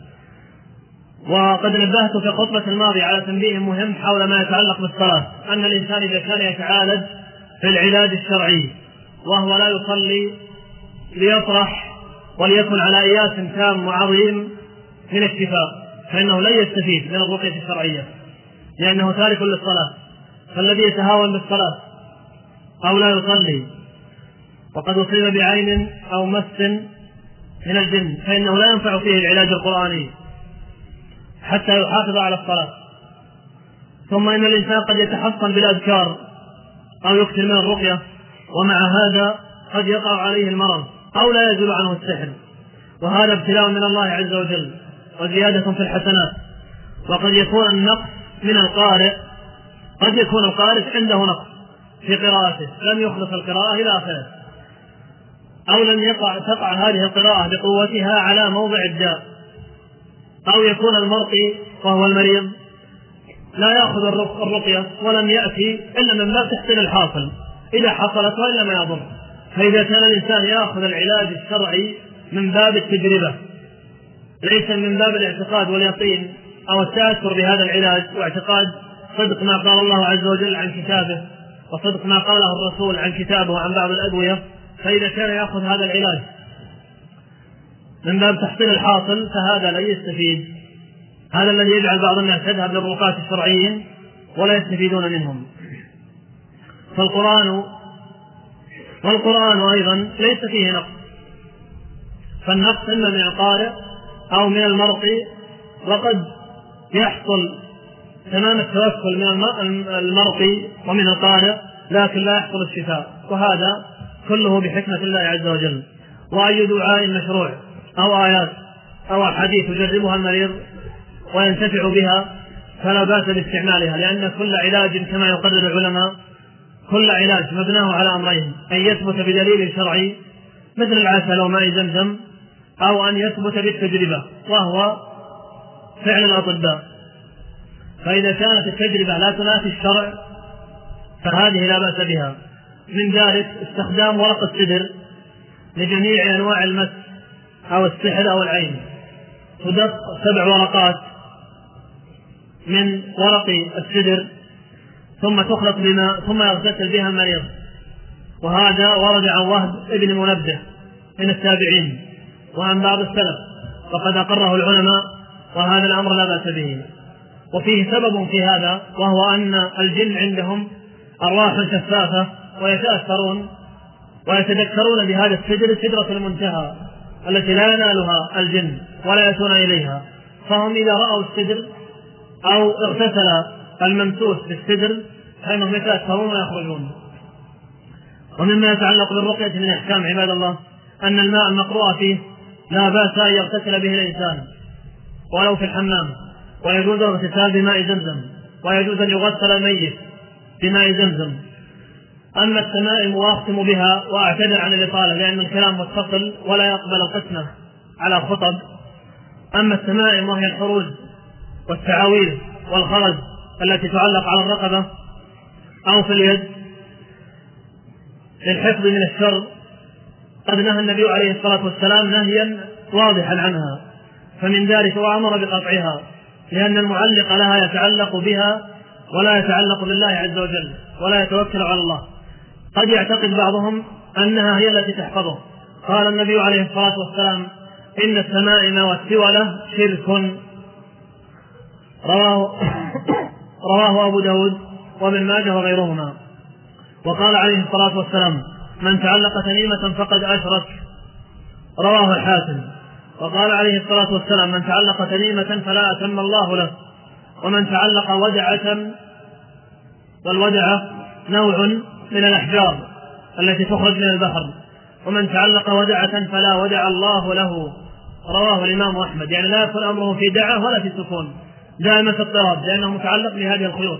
وقد نبهت في الخطبة الماضية على تنبيه مهم حول ما يتعلق بالصلاة، أن الإنسان إذا كان يتعالج في العلاج الشرعي وهو لا يصلي ليطرح وليكن على إياس تام وعظيم من الشفاء، فإنه لن يستفيد من الرقية الشرعية لأنه تارك للصلاة. فالذي يتهاون بالصلاة أو لا يصلي وقد أصيب بعين أو مس من الجن فإنه لا ينفع فيه العلاج القرآني حتى يحافظ على الصلاة. ثم إن الإنسان قد يتحصن بالأذكار أو يكثر من الرقية، ومع هذا قد يقع عليه المرض أو لا يزول عنه السحر، وهذا ابتلاء من الله عز وجل وزيادة في الحسنات. وقد يكون النقص من القارئ، قد يكون القارئ عنده نقص في قراءته لم يخلص القراءة إلى آخره، أو لم تقع هذه القراءة بقوتها على موضع الداء، أو يكون المرقي وهو المريض لا يأخذ الرقية ولم يأتي إلا من باب تحصيل الحاصل إذا حصلت وإلا ما يضر. فإذا كان الإنسان يأخذ العلاج الشرعي من باب التجربة ليس من باب الاعتقاد واليقين أو التأثر بهذا العلاج واعتقاد صدق ما قال الله عز وجل عن كتابه وصدق ما قاله الرسول عن كتابه وعن بعض الأدوية، فإذا كان يأخذ هذا العلاج من باب تحصيل الحاصل فهذا لا يستفيد. هذا الذي يجعل بعض الناس يذهب للرقاة الشرعيين ولا يستفيدون منهم. والقرآن أيضا ليس فيه نقص، فالنقص إما من القارئ أو من المرقي، وقد يحصل تمام التوكل من المرقي ومن القارئ، لكن لا يحصل الشفاء، وهذا كله بحكمة الله عز وجل. وأي دعاء مشروع أو آيات أو أحاديث يجربها المريض وينتفع بها فلا بأس باستعمالها، لأن كل علاج كما يقرر العلماء كل علاج مبناه على أمرين: أن يثبت بدليل شرعي مثل العسل وماء زمزم، أو أن يثبت بالتجربة وهو فعل الأطباء. فإذا كانت التجربة لا تنافي الشرع فهذه لا بأس بها. من ذلك استخدام ورق السدر لجميع أنواع المس أو السحر أو العين. تدق 7 ورقات من ورق السدر ثم تخلط بماء ثم يغتسل بها المريض، وهذا ورد عن وهب ابن منبه من التابعين وعن بعض السلف، وقد أقره العلماء، وهذا الأمر لا بأس به. وفيه سبب في هذا، وهو أن الجن عندهم أرواح شفافة ويتأثرون ويتذكرون بهذا السدر سدرة المنتهى التي لا ينالها الجن ولا يأتون إليها، فهم إذا رأوا السدر أو اغتسل الممسوس بالسدر فإنهم يتأثرون ويخرجون. ومما يتعلق بالرقية من أحكام عباد الله أن الماء المقروء فيه لا بأس أن يغتسل به الإنسان ولو في الحمام، ويجوز الاغتسال بماء زمزم، ويجوز أن يغسل الميت بماء زمزم. أما التمائم وأختم بها وأعتذر عن الإطالة لأن الكلام متصل ولا يقبل القسمة على خطب. أما التمائم وهي الحروز والتعاويذ والخرز التي تعلق على الرقبة أو في اليد للحفظ من الشر، قد نهى النبي عليه الصلاة والسلام نهيا واضحا عنها، فمن ذلك وأمر بقطعها، لأن المعلق لها يتعلق بها ولا يتعلق بالله عز وجل ولا يتوكل على الله. قد يعتقد بعضهم أنها هي التي تحفظه. قال النبي عليه الصلاة والسلام: إن التمائم والسولة شرك. رواه أبو داود وابن ماجه وغيرهما. وقال عليه الصلاة والسلام: من تعلق تميمة فقد أشرك. رواه الحاكم. وقال عليه الصلاة والسلام: من تعلق تميمة فلا أتم الله له. ومن تعلق ودعة، والودعة نوع من الأحجار التي تخرج من البحر، ومن تعلق ودعة فلا ودع الله له. رواه الإمام أحمد. يعني لا يكون أمره في دعة ولا في سكون، دائما في اضطراب لأنه متعلق بهذه الخيوط.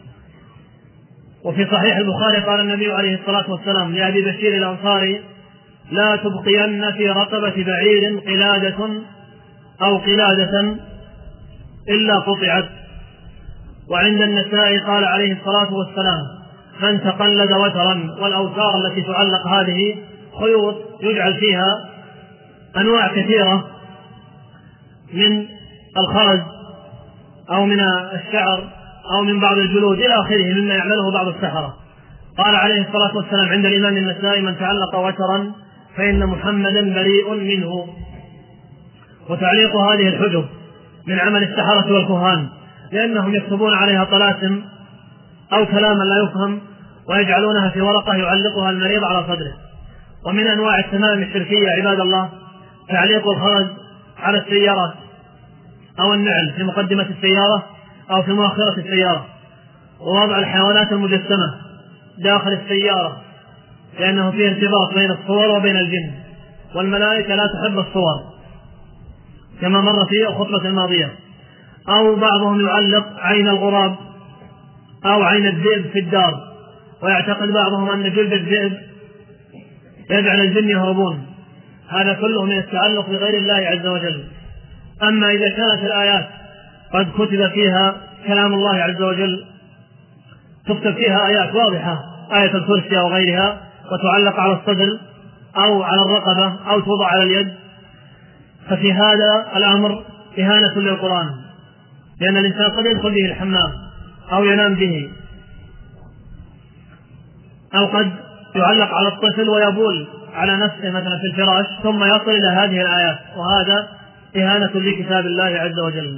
وفي صحيح البخاري قال النبي عليه الصلاة والسلام لأبي بشير الأنصاري: لا تبقين في رقبة بعير قلادة أو قلادة إلا قطعت. وعند النساء قال عليه الصلاة والسلام: من تقلد وترا. والأوتار التي تعلق هذه خيوط يجعل فيها أنواع كثيرة من الخرز أو من الشعر أو من بعض الجلود إلى آخره مما يعمله بعض السحرة. قال عليه الصلاة والسلام عند الإمام النسائي: من تعلق وترا فإن محمدا بريء منه. وتعليق هذه الحجب من عمل السحرة والكهان، لأنهم يكتبون عليها طلاسم أو كلاما لا يفهم ويجعلونها في ورقة يعلقها المريض على صدره. ومن أنواع التمائم الشركية عباد الله تعليق الخرز على السيارات أو النعل في مقدمة السيارة أو في مؤخرة السيارة، ووضع الحيوانات المجسمة داخل السيارة، لأنه فيه ارتباط بين الصور وبين الجن، والملائكة لا تحب الصور كما مر في الخطبة الماضية. أو بعضهم يعلق عين الغراب أو عين الذئب في الدار، ويعتقد بعضهم أن جلد الذئب يجعل الجن يهربون. هذا كله من التعلق بغير الله عز وجل. أما إذا كانت الآيات قد كتب فيها كلام الله عز وجل، تكتب فيها آيات واضحة، آية الكرسي أو غيرها، وتعلق على الصدر أو على الرقبة أو توضع على اليد، ففي هذا الأمر إهانة للقرآن، لأن الإنسان قد يدخل به الحمام أو ينام به، أو قد يعلق على الطفل ويبول على نفسه مثلا في الفراش ثم يصل إلى هذه الآيات، وهذا إهانة لكتاب الله عز وجل.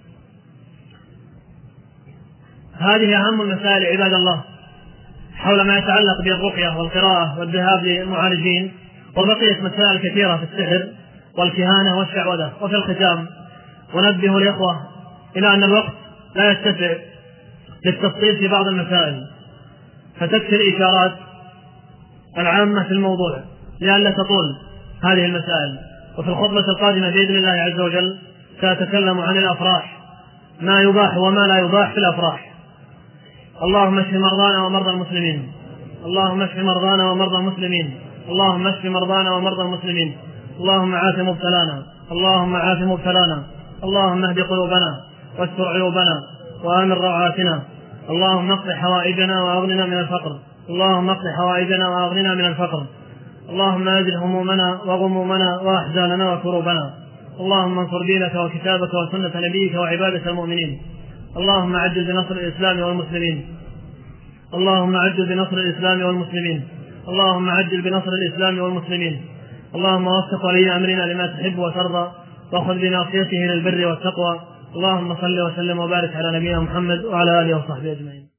هذه أهم المسائل عباد الله حول ما يتعلق بالرقية والقراءة والذهاب للمعالجين، وبقيت مسائل كثيرة في السحر والكهانة والشعوذة. وفي الختام ونبه الإخوة إلى أن الوقت لا يتسع للتفصيل في بعض المسائل، فتكفي الإشارات العامة في الموضوع لئلا تطول هذه المسائل. وفي الخطبة القادمة بإذن الله عز وجل سأتكلم عن الأفراح، ما يباح وما لا يباح في الأفراح. اللهم اشف مرضانا ومرضى المسلمين، اللهم اشف مرضانا ومرضى المسلمين، اللهم اشف مرضانا ومرضى المسلمين، اللهم عاف مبتلانا، اللهم عاف مبتلانا، اللهم اهد قلوبنا واستر عيوبنا وآمن روعاتنا، اللهم اقض حوائجنا وأغننا من الفقر، اللهم اقض حوائجنا وأغننا من الفقر، اللهم أزل همومنا وغمومنا وأحزاننا وكروبنا، اللهم انصر دينك وكتابك وسنة نبيك وعبادك المؤمنين، اللهم عجل بنصر الإسلام والمسلمين، اللهم عجل بنصر الإسلام والمسلمين، اللهم عجل بنصر الإسلام والمسلمين، اللهم وفق ولي أمرنا لما تحب وترضى وخذ بناصيته للبر والتقوى. اللهم صل وسلم وبارك على نبينا محمد وعلى آله وصحبه أجمعين.